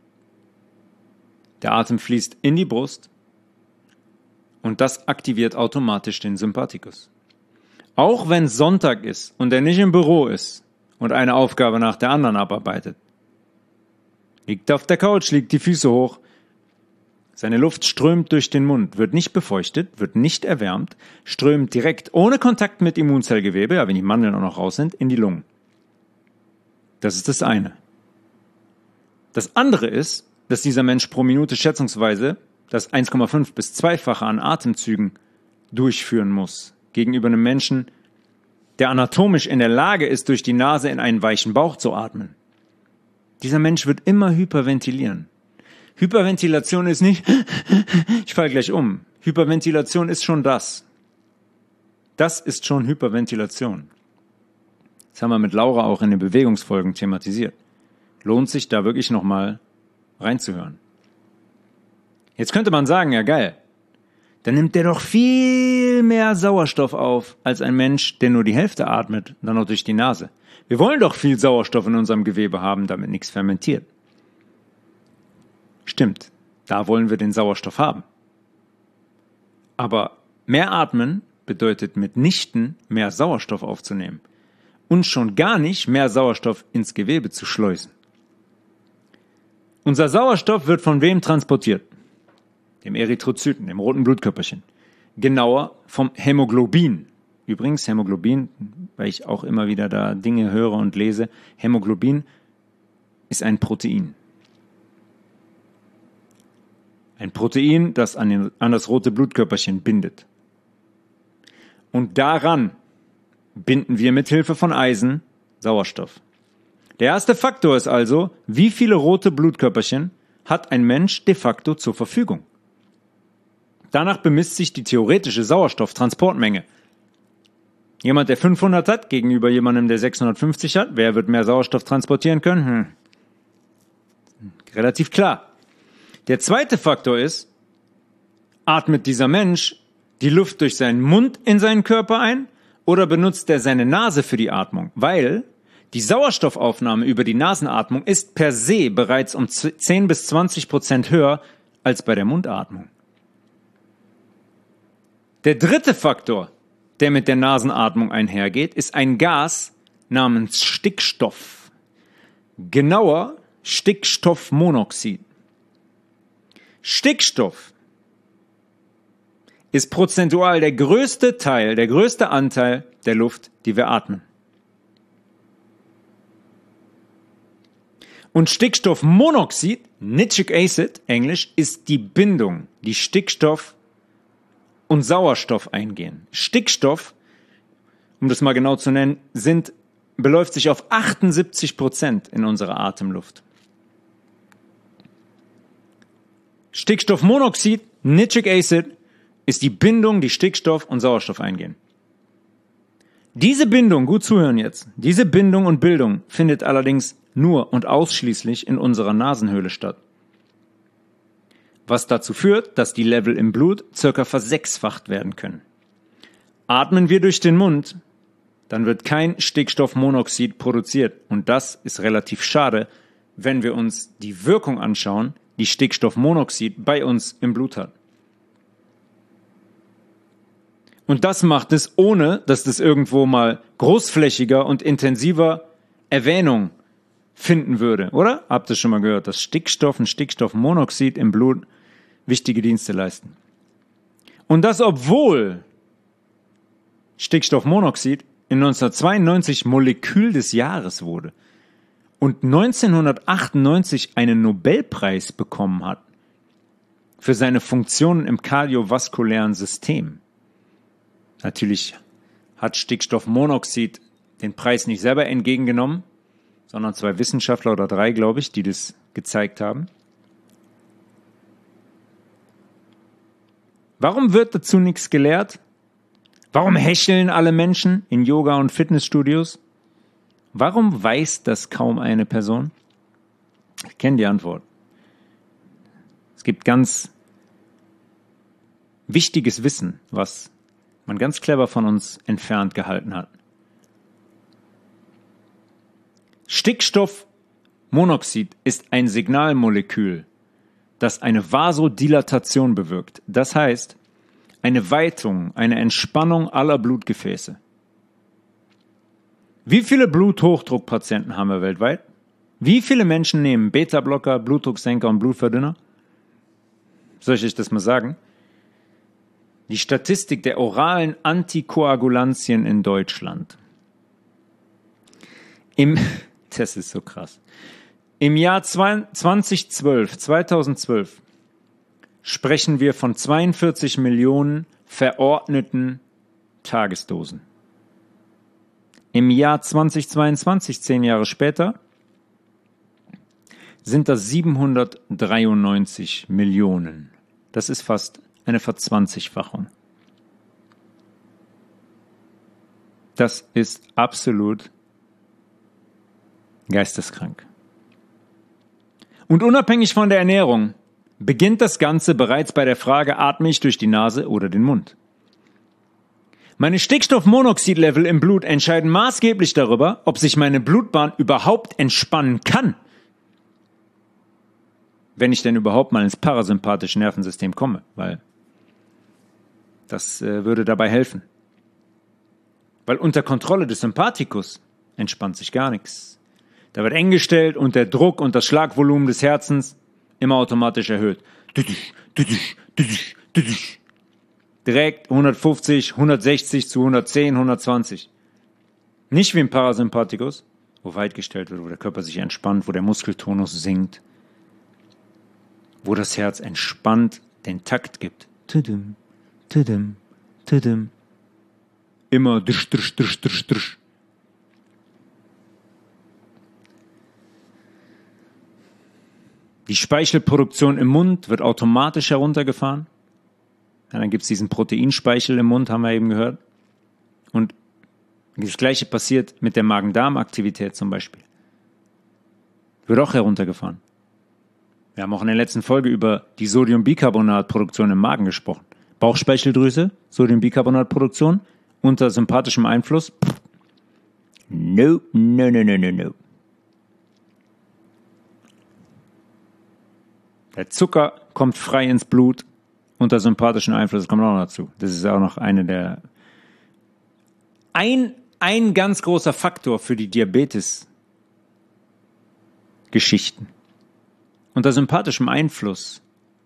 Der Atem fließt in die Brust und das aktiviert automatisch den Sympathikus. Auch wenn Sonntag ist und er nicht im Büro ist und eine Aufgabe nach der anderen abarbeitet, liegt auf der Couch, legt die Füße hoch, seine Luft strömt durch den Mund, wird nicht befeuchtet, wird nicht erwärmt, strömt direkt ohne Kontakt mit Immunzellgewebe, ja, wenn die Mandeln auch noch raus sind, in die Lungen. Das ist das eine. Das andere ist, dass dieser Mensch pro Minute schätzungsweise das 1,5 bis 2-fache an Atemzügen durchführen muss, gegenüber einem Menschen, der anatomisch in der Lage ist, durch die Nase in einen weichen Bauch zu atmen. Dieser Mensch wird immer hyperventilieren. Hyperventilation ist nicht, ich falle gleich um. Hyperventilation ist schon das. Das ist schon Hyperventilation. Das haben wir mit Laura auch in den Bewegungsfolgen thematisiert. Lohnt sich da wirklich nochmal reinzuhören. Jetzt könnte man sagen, ja geil, dann nimmt der doch viel mehr Sauerstoff auf als ein Mensch, der nur die Hälfte atmet, dann noch durch die Nase. Wir wollen doch viel Sauerstoff in unserem Gewebe haben, damit nichts fermentiert. Stimmt, da wollen wir den Sauerstoff haben. Aber mehr atmen bedeutet mitnichten mehr Sauerstoff aufzunehmen und schon gar nicht mehr Sauerstoff ins Gewebe zu schleusen. Unser Sauerstoff wird von wem transportiert? Dem Erythrozyten, dem roten Blutkörperchen. Genauer vom Hämoglobin. Übrigens, Hämoglobin, weil ich auch immer wieder da Dinge höre und lese, Hämoglobin ist ein Protein. Ein Protein, das an das rote Blutkörperchen bindet. Und daran binden wir mit Hilfe von Eisen Sauerstoff. Der erste Faktor ist also, wie viele rote Blutkörperchen hat ein Mensch de facto zur Verfügung. Danach bemisst sich die theoretische Sauerstofftransportmenge. Jemand, der 500 hat, gegenüber jemandem, der 650 hat, wer wird mehr Sauerstoff transportieren können? Relativ klar. Der zweite Faktor ist, atmet dieser Mensch die Luft durch seinen Mund in seinen Körper ein oder benutzt er seine Nase für die Atmung? Weil die Sauerstoffaufnahme über die Nasenatmung ist per se bereits um 10 bis 20% höher als bei der Mundatmung. Der dritte Faktor, der mit der Nasenatmung einhergeht, ist ein Gas namens Stickstoff. Genauer Stickstoffmonoxid. Stickstoff ist prozentual der größte Anteil der Luft, die wir atmen. Und Stickstoffmonoxid, Nitric Acid, Englisch, ist die Bindung, die Stickstoff und Sauerstoff eingehen. Stickstoff, um das mal genau zu nennen, beläuft sich auf 78% in unserer Atemluft. Stickstoffmonoxid, Nitric Acid, ist die Bindung, die Stickstoff und Sauerstoff eingehen. Diese Bindung, gut zuhören jetzt, diese Bindung und Bildung findet allerdings nur und ausschließlich in unserer Nasenhöhle statt. Was dazu führt, dass die Level im Blut circa versechsfacht werden können. Atmen wir durch den Mund, dann wird kein Stickstoffmonoxid produziert. Und das ist relativ schade, wenn wir uns die Wirkung anschauen, die Stickstoffmonoxid bei uns im Blut hat. Und das macht es, ohne dass das irgendwo mal großflächiger und intensiver Erwähnung finden würde, oder? Habt ihr schon mal gehört, dass Stickstoff und Stickstoffmonoxid im Blut wichtige Dienste leisten? Und das, obwohl Stickstoffmonoxid in 1992 Molekül des Jahres wurde und 1998 einen Nobelpreis bekommen hat für seine Funktionen im kardiovaskulären System. Natürlich hat Stickstoffmonoxid den Preis nicht selber entgegengenommen, sondern 2 Wissenschaftler oder 3, glaube ich, die das gezeigt haben. Warum wird dazu nichts gelehrt? Warum hecheln alle Menschen in Yoga- und Fitnessstudios? Warum weiß das kaum eine Person? Ich kenne die Antwort. Es gibt ganz wichtiges Wissen, was man ganz clever von uns entfernt gehalten hat. Stickstoffmonoxid ist ein Signalmolekül, das eine Vasodilatation bewirkt. Das heißt, eine Weitung, eine Entspannung aller Blutgefäße. Wie viele Bluthochdruckpatienten haben wir weltweit? Wie viele Menschen nehmen Beta-Blocker, Blutdrucksenker und Blutverdünner? Soll ich euch das mal sagen? Die Statistik der oralen Antikoagulantien in Deutschland. Das ist so krass. Im Jahr 2012 sprechen wir von 42 Millionen verordneten Tagesdosen. Im Jahr 2022, 10 Jahre später, sind das 793 Millionen. Das ist fast eine Verzwanzigfachung. Das ist absolut geisteskrank. Und unabhängig von der Ernährung beginnt das Ganze bereits bei der Frage, atme ich durch die Nase oder den Mund? Meine Stickstoffmonoxidlevel im Blut entscheiden maßgeblich darüber, ob sich meine Blutbahn überhaupt entspannen kann. Wenn ich denn überhaupt mal ins parasympathische Nervensystem komme, weil das würde dabei helfen. Weil unter Kontrolle des Sympathikus entspannt sich gar nichts. Da wird eng gestellt und der Druck und das Schlagvolumen des Herzens immer automatisch erhöht. Direkt 150, 160 zu 110, 120. Nicht wie im Parasympathikus, wo weit gestellt wird, wo der Körper sich entspannt, wo der Muskeltonus sinkt, wo das Herz entspannt den Takt gibt. Tudum, tudum, tudum. Immer drisch, drisch, drisch, drisch, drisch. Die Speichelproduktion im Mund wird automatisch heruntergefahren. Ja, dann gibt es diesen Proteinspeichel im Mund, haben wir eben gehört. Und das Gleiche passiert mit der Magen-Darm-Aktivität zum Beispiel. Wird auch heruntergefahren. Wir haben auch in der letzten Folge über die Sodiumbicarbonatproduktion im Magen gesprochen. Bauchspeicheldrüse, Sodiumbicarbonatproduktion unter sympathischem Einfluss. No. Der Zucker kommt frei ins Blut unter sympathischen Einfluss. Das kommt auch noch dazu. Das ist auch noch eine der... Ein ganz großer Faktor für die Diabetes-Geschichten. Unter sympathischem Einfluss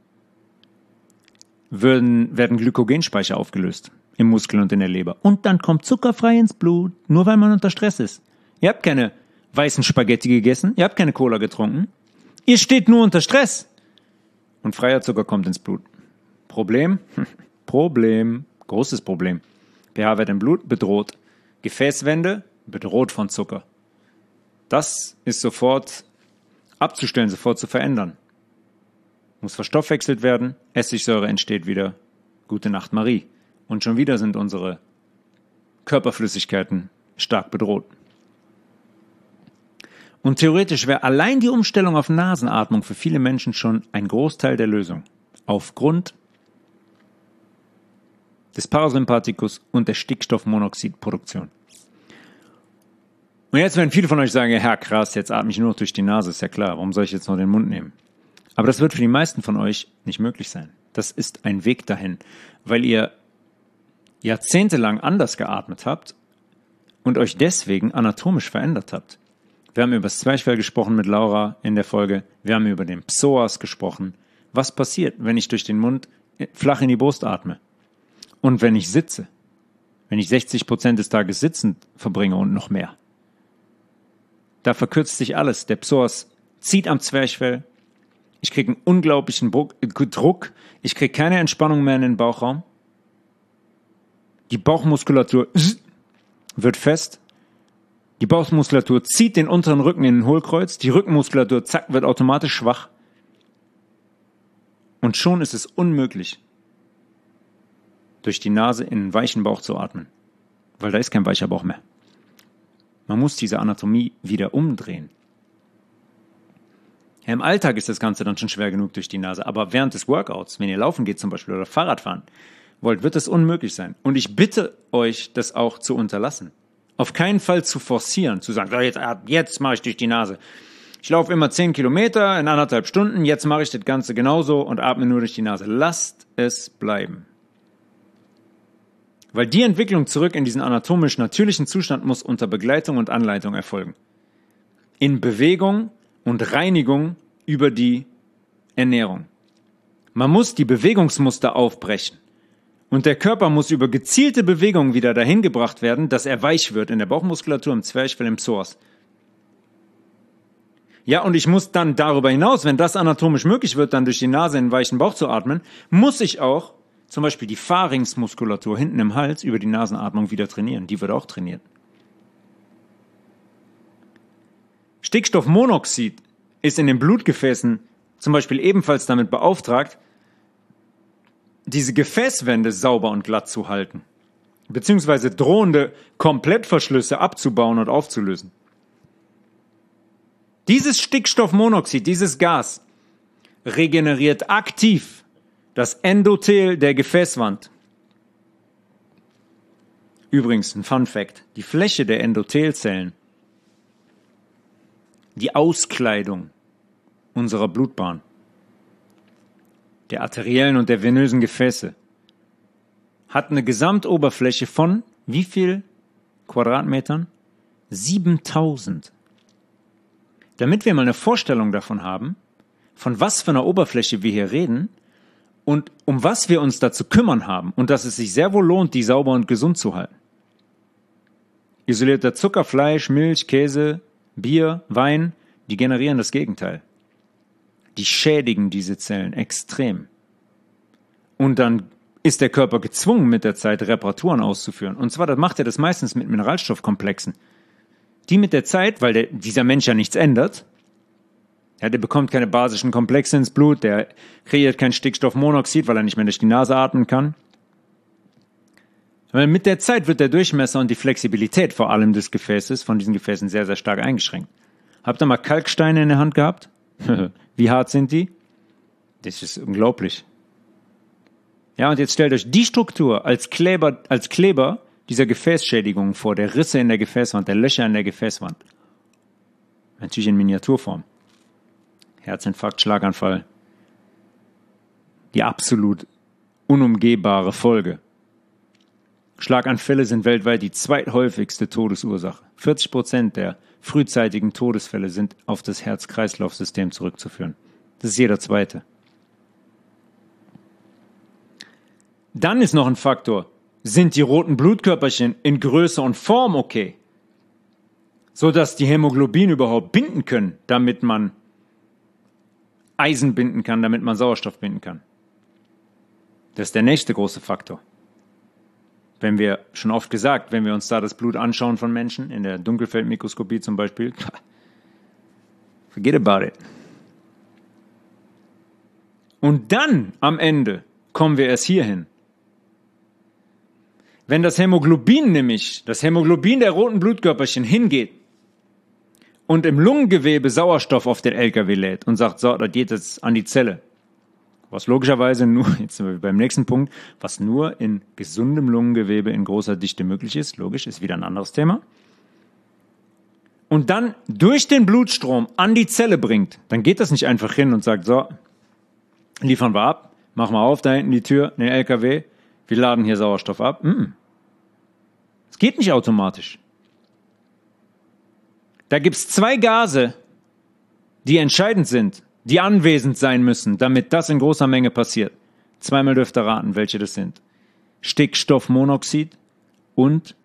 werden Glykogenspeicher aufgelöst im Muskel und in der Leber. Und dann kommt Zucker frei ins Blut, nur weil man unter Stress ist. Ihr habt keine weißen Spaghetti gegessen, ihr habt keine Cola getrunken. Ihr steht nur unter Stress. Und freier Zucker kommt ins Blut. Problem? Großes Problem. pH-Wert im Blut bedroht. Gefäßwände bedroht von Zucker. Das ist sofort abzustellen, sofort zu verändern. Muss verstoffwechselt werden, Essigsäure entsteht wieder. Gute Nacht, Marie. Und schon wieder sind unsere Körperflüssigkeiten stark bedroht. Und theoretisch wäre allein die Umstellung auf Nasenatmung für viele Menschen schon ein Großteil der Lösung. Aufgrund des Parasympathikus und der Stickstoffmonoxidproduktion. Und jetzt werden viele von euch sagen, ja krass, jetzt atme ich nur noch durch die Nase, ist ja klar, warum soll ich jetzt noch den Mund nehmen? Aber das wird für die meisten von euch nicht möglich sein. Das ist ein Weg dahin, weil ihr jahrzehntelang anders geatmet habt und euch deswegen anatomisch verändert habt. Wir haben über das Zwerchfell gesprochen mit Laura in der Folge. Wir haben über den Psoas gesprochen. Was passiert, wenn ich durch den Mund flach in die Brust atme? Und wenn ich sitze? Wenn ich 60% des Tages sitzend verbringe und noch mehr? Da verkürzt sich alles. Der Psoas zieht am Zwerchfell. Ich kriege einen unglaublichen Druck. Ich kriege keine Entspannung mehr in den Bauchraum. Die Bauchmuskulatur wird fest. Die Bauchmuskulatur zieht den unteren Rücken in den Hohlkreuz, die Rückenmuskulatur, zack, wird automatisch schwach. Und schon ist es unmöglich, durch die Nase in einen weichen Bauch zu atmen, weil da ist kein weicher Bauch mehr. Man muss diese Anatomie wieder umdrehen. Ja, im Alltag ist das Ganze dann schon schwer genug durch die Nase, aber während des Workouts, wenn ihr laufen geht zum Beispiel oder Fahrrad fahren wollt, wird das unmöglich sein. Und ich bitte euch, das auch zu unterlassen. Auf keinen Fall zu forcieren, zu sagen, so, jetzt mache ich durch die Nase. Ich laufe immer 10 Kilometer in 1,5 Stunden, jetzt mache ich das Ganze genauso und atme nur durch die Nase. Lasst es bleiben. Weil die Entwicklung zurück in diesen anatomisch natürlichen Zustand muss unter Begleitung und Anleitung erfolgen. In Bewegung und Reinigung über die Ernährung. Man muss die Bewegungsmuster aufbrechen. Und der Körper muss über gezielte Bewegungen wieder dahin gebracht werden, dass er weich wird in der Bauchmuskulatur, im Zwerchfell, im Psoas. Ja, und ich muss dann darüber hinaus, wenn das anatomisch möglich wird, dann durch die Nase in den weichen Bauch zu atmen, muss ich auch zum Beispiel die Pharynxmuskulatur hinten im Hals über die Nasenatmung wieder trainieren. Die wird auch trainiert. Stickstoffmonoxid ist in den Blutgefäßen zum Beispiel ebenfalls damit beauftragt, diese Gefäßwände sauber und glatt zu halten, beziehungsweise drohende Komplettverschlüsse abzubauen und aufzulösen. Dieses Stickstoffmonoxid, dieses Gas, regeneriert aktiv das Endothel der Gefäßwand. Übrigens, ein Fun Fact, die Fläche der Endothelzellen, die Auskleidung unserer Blutbahn, der arteriellen und der venösen Gefäße, hat eine Gesamtoberfläche von wie viel Quadratmetern? 7000. Damit wir mal eine Vorstellung davon haben, von was für einer Oberfläche wir hier reden und um was wir uns da zu kümmern haben und dass es sich sehr wohl lohnt, die sauber und gesund zu halten. Isolierter Zucker, Fleisch, Milch, Käse, Bier, Wein, die generieren das Gegenteil. Die schädigen diese Zellen extrem. Und dann ist der Körper gezwungen, mit der Zeit Reparaturen auszuführen. Und zwar, das macht er das meistens mit Mineralstoffkomplexen. Die mit der Zeit, weil dieser Mensch ja nichts ändert, ja, der bekommt keine basischen Komplexe ins Blut, der kreiert kein Stickstoffmonoxid, weil er nicht mehr durch die Nase atmen kann. Weil mit der Zeit wird der Durchmesser und die Flexibilität vor allem des Gefäßes, von diesen Gefäßen sehr, sehr stark eingeschränkt. Habt ihr mal Kalksteine in der Hand gehabt? Wie hart sind die? Das ist unglaublich. Ja, und jetzt stellt euch die Struktur als Kleber dieser Gefäßschädigungen vor, der Risse in der Gefäßwand, der Löcher in der Gefäßwand. Natürlich in Miniaturform. Herzinfarkt, Schlaganfall. Die absolut unumgehbare Folge. Schlaganfälle sind weltweit die zweithäufigste Todesursache. 40% der frühzeitigen Todesfälle sind auf das Herz-Kreislauf-System zurückzuführen. Das ist jeder zweite. Dann ist noch ein Faktor. Sind die roten Blutkörperchen in Größe und Form okay? Sodass die Hämoglobin überhaupt binden können, damit man Eisen binden kann, damit man Sauerstoff binden kann. Das ist der nächste große Faktor. Wenn wir, schon oft gesagt, wenn wir uns da das Blut anschauen von Menschen, in der Dunkelfeldmikroskopie zum Beispiel, forget about it. Und dann am Ende kommen wir erst hierhin. Wenn das Hämoglobin nämlich, das Hämoglobin der roten Blutkörperchen hingeht und im Lungengewebe Sauerstoff auf den LKW lädt und sagt, so, da geht es an die Zelle. Was logischerweise nur, jetzt sind wir beim nächsten Punkt, was nur in gesundem Lungengewebe in großer Dichte möglich ist, logisch, ist wieder ein anderes Thema. Und dann durch den Blutstrom an die Zelle bringt, dann geht das nicht einfach hin und sagt, so, liefern wir ab, machen wir auf, da hinten die Tür, den LKW, wir laden hier Sauerstoff ab. Es geht nicht automatisch. Da gibt es 2 Gase, die entscheidend sind, die anwesend sein müssen, damit das in großer Menge passiert. Zweimal dürft ihr raten, welche das sind. Stickstoffmonoxid und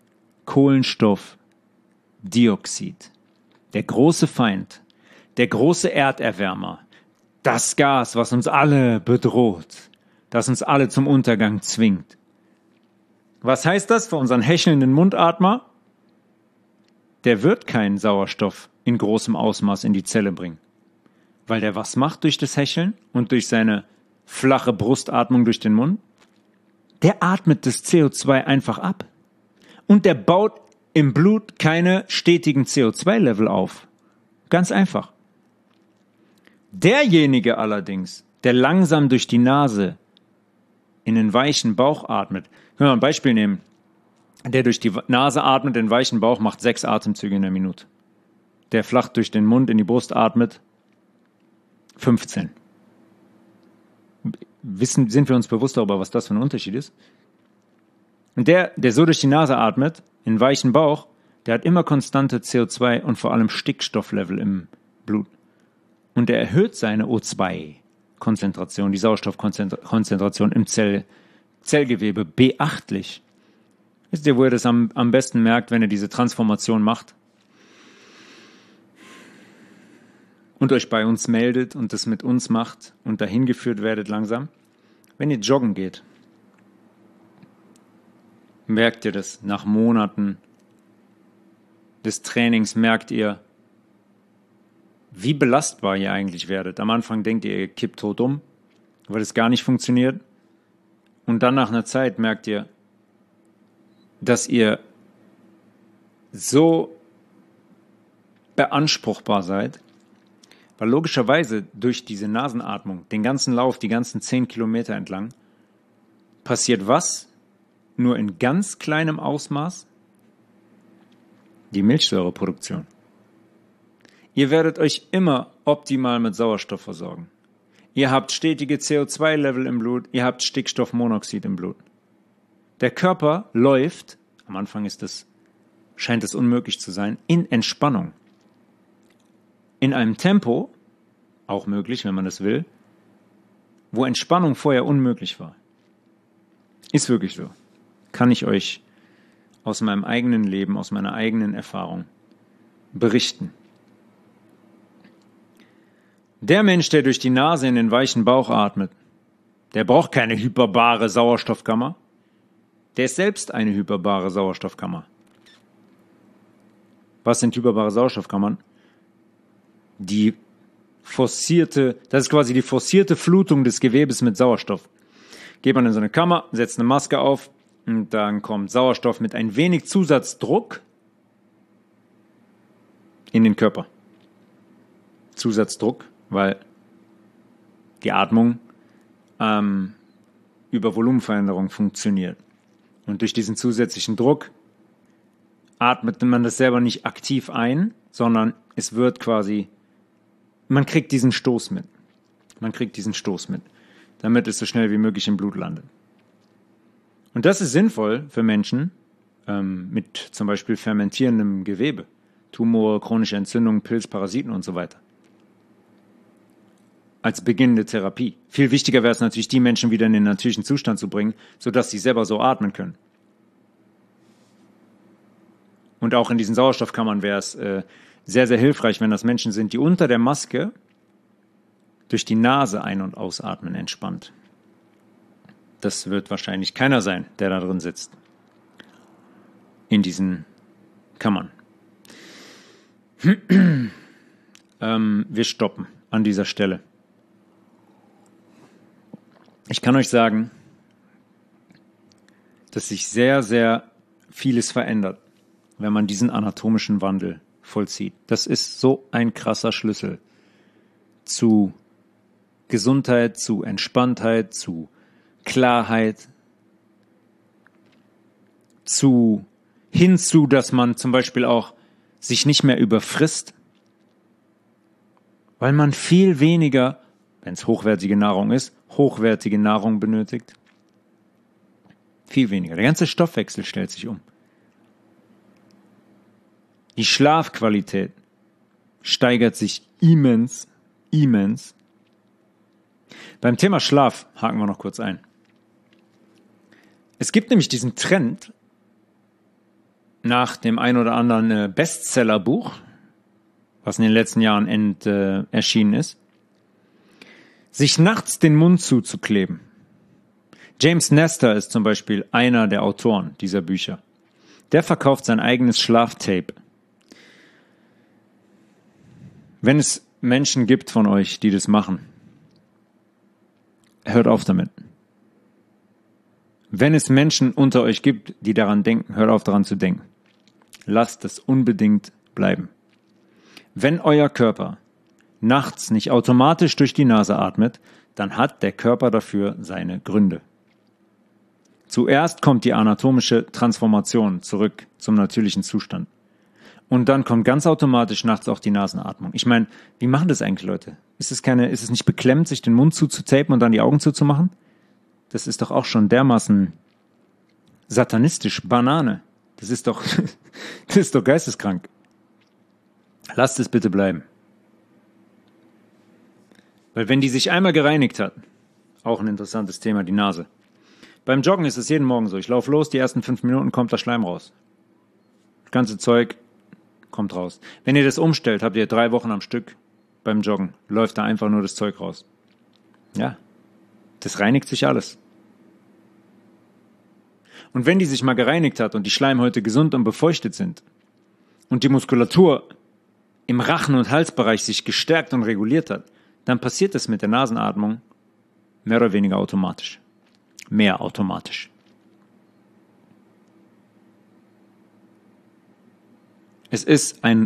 Kohlenstoffdioxid. Der große Feind, der große Erderwärmer, das Gas, was uns alle bedroht, das uns alle zum Untergang zwingt. Was heißt das für unseren hechelnden Mundatmer? der wird keinen Sauerstoff in großem Ausmaß in die Zelle bringen. Weil der was macht durch das Hecheln und durch seine flache Brustatmung durch den Mund? Der atmet das CO2 einfach ab. Und der baut im Blut keine stetigen CO2-Level auf. Ganz einfach. Derjenige allerdings, der langsam durch die Nase in den weichen Bauch atmet, können wir ein Beispiel nehmen, der durch die Nase atmet, den weichen Bauch, macht 6 Atemzüge in der Minute. Der flach durch den Mund in die Brust atmet, 15. Sind wir uns bewusst darüber, was das für ein Unterschied ist? Und der so durch die Nase atmet, in weichen Bauch, der hat immer konstante CO2 und vor allem Stickstofflevel im Blut. Und der erhöht seine O2-Konzentration, die Sauerstoffkonzentration im Zellgewebe beachtlich. Wisst ihr, wo ihr das am besten merkt, wenn ihr diese Transformation macht? Und euch bei uns meldet und das mit uns macht und dahin geführt werdet langsam? Wenn ihr joggen geht, merkt ihr das nach Monaten des Trainings, merkt ihr, wie belastbar ihr eigentlich werdet. Am Anfang denkt ihr kippt tot um, weil es gar nicht funktioniert. Und dann nach einer Zeit merkt ihr, dass ihr so beanspruchbar seid, weil logischerweise durch diese Nasenatmung, den ganzen Lauf, die ganzen 10 Kilometer entlang, passiert was? Nur in ganz kleinem Ausmaß? Die Milchsäureproduktion. Ihr werdet euch immer optimal mit Sauerstoff versorgen. Ihr habt stetige CO2-Level im Blut, ihr habt Stickstoffmonoxid im Blut. Der Körper läuft, am Anfang scheint es unmöglich zu sein, in Entspannung. In einem Tempo, auch möglich, wenn man das will, wo Entspannung vorher unmöglich war. Ist wirklich so. Kann ich euch aus meinem eigenen Leben, aus meiner eigenen Erfahrung berichten. Der Mensch, der durch die Nase in den weichen Bauch atmet, der braucht keine hyperbare Sauerstoffkammer. Der ist selbst eine hyperbare Sauerstoffkammer. Was sind hyperbare Sauerstoffkammern? Das ist quasi die forcierte Flutung des Gewebes mit Sauerstoff. Geht man in so eine Kammer, setzt eine Maske auf und dann kommt Sauerstoff mit ein wenig Zusatzdruck in den Körper. Zusatzdruck, weil die Atmung über Volumenveränderung funktioniert. Und durch diesen zusätzlichen Druck atmet man das selber nicht aktiv ein, sondern es wird quasi, man kriegt diesen Stoß mit. Damit es so schnell wie möglich im Blut landet. Und das ist sinnvoll für Menschen mit zum Beispiel fermentierendem Gewebe, Tumor, chronische Entzündungen, Pilz, Parasiten und so weiter. Als beginnende Therapie. Viel wichtiger wäre es natürlich, die Menschen wieder in den natürlichen Zustand zu bringen, sodass sie selber so atmen können. Und auch in diesen Sauerstoffkammern wäre es sehr, sehr hilfreich, wenn das Menschen sind, die unter der Maske durch die Nase ein- und ausatmen entspannt. Das wird wahrscheinlich keiner sein, der da drin sitzt. In diesen Kammern. Wir stoppen an dieser Stelle. Ich kann euch sagen, dass sich sehr, sehr vieles verändert, wenn man diesen anatomischen Wandel vollzieht. Das ist so ein krasser Schlüssel zu Gesundheit, zu Entspanntheit, zu Klarheit, hinzu, dass man zum Beispiel auch sich nicht mehr überfrisst, weil man viel weniger, wenn es hochwertige Nahrung ist, hochwertige Nahrung benötigt. Viel weniger. Der ganze Stoffwechsel stellt sich um. Die Schlafqualität steigert sich immens. Beim Thema Schlaf haken wir noch kurz ein. Es gibt nämlich diesen Trend nach dem ein oder anderen Bestsellerbuch, was in den letzten Jahren erschienen ist, sich nachts den Mund zuzukleben. James Nestor ist zum Beispiel einer der Autoren dieser Bücher. Der verkauft sein eigenes Schlaftape. Wenn es Menschen gibt von euch, die das machen, hört auf damit. Wenn es Menschen unter euch gibt, die daran denken, hört auf daran zu denken. Lasst es unbedingt bleiben. Wenn euer Körper nachts nicht automatisch durch die Nase atmet, dann hat der Körper dafür seine Gründe. Zuerst kommt die anatomische Transformation zurück zum natürlichen Zustand. Und dann kommt ganz automatisch nachts auch die Nasenatmung. Ich meine, wie machen das eigentlich Leute? Ist es nicht beklemmend, sich den Mund zuzutapen und dann die Augen zuzumachen? Das ist doch auch schon dermaßen satanistisch, Banane. Das ist doch geisteskrank. Lasst es bitte bleiben. Weil wenn die sich einmal gereinigt hat, auch ein interessantes Thema, die Nase. Beim Joggen ist es jeden Morgen so. Ich laufe los, die ersten 5 Minuten kommt der Schleim raus. Das ganze Zeug kommt raus. Wenn ihr das umstellt, habt ihr 3 Wochen am Stück beim Joggen. Läuft da einfach nur das Zeug raus. Ja, das reinigt sich alles. Und wenn die sich mal gereinigt hat und die Schleimhäute gesund und befeuchtet sind und die Muskulatur im Rachen- und Halsbereich sich gestärkt und reguliert hat, dann passiert das mit der Nasenatmung mehr oder weniger automatisch. Mehr automatisch. Es ist ein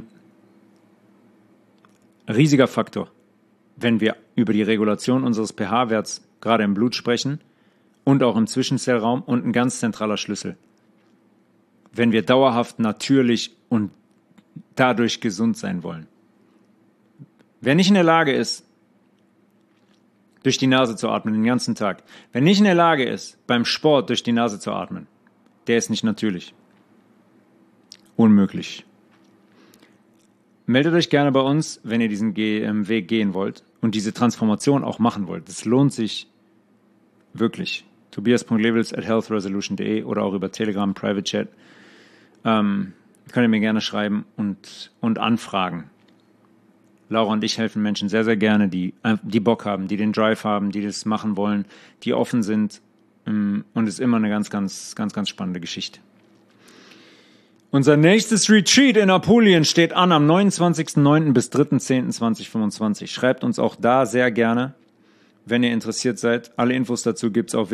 riesiger Faktor, wenn wir über die Regulation unseres pH-Werts gerade im Blut sprechen und auch im Zwischenzellraum und ein ganz zentraler Schlüssel. Wenn wir dauerhaft natürlich und dadurch gesund sein wollen. Wer nicht in der Lage ist, durch die Nase zu atmen den ganzen Tag, wer nicht in der Lage ist, beim Sport durch die Nase zu atmen, der ist nicht natürlich. Unmöglich. Meldet euch gerne bei uns, wenn ihr diesen Weg gehen wollt und diese Transformation auch machen wollt. Das lohnt sich wirklich. tobias.levels@healthresolution.de oder auch über Telegram, Private Chat. Könnt ihr mir gerne schreiben und anfragen. Laura und ich helfen Menschen sehr, sehr gerne, die Bock haben, die den Drive haben, die das machen wollen, die offen sind. Und es ist immer eine ganz, ganz, ganz, ganz spannende Geschichte. Unser nächstes Retreat in Apulien steht an am 29.09. bis 3.10.2025. Schreibt uns auch da sehr gerne, wenn ihr interessiert seid. Alle Infos dazu gibt's auf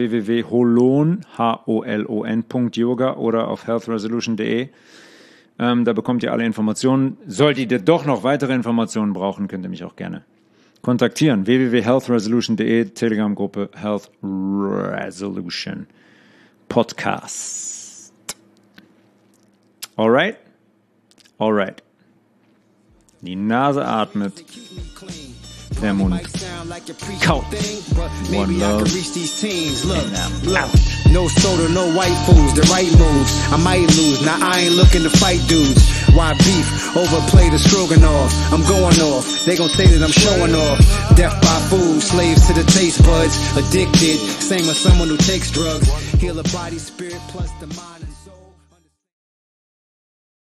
www.holon.yoga oder auf healthresolution.de. Da bekommt ihr alle Informationen. Solltet ihr doch noch weitere Informationen brauchen, könnt ihr mich auch gerne kontaktieren. www.healthresolution.de, Telegram-Gruppe Health Resolution Podcast. Alright? Alright. Die Nase atmet. Der Mund kaut. One love. And out. No soda, no white foods, the right moves. I might lose, now I ain't looking to fight dudes. Why beef? Overplay the stroganoff. I'm going off. They gon' say that I'm showing off. Death by food, slaves to the taste buds. Addicted, same as someone who takes drugs. Heal the body, spirit, plus the mind.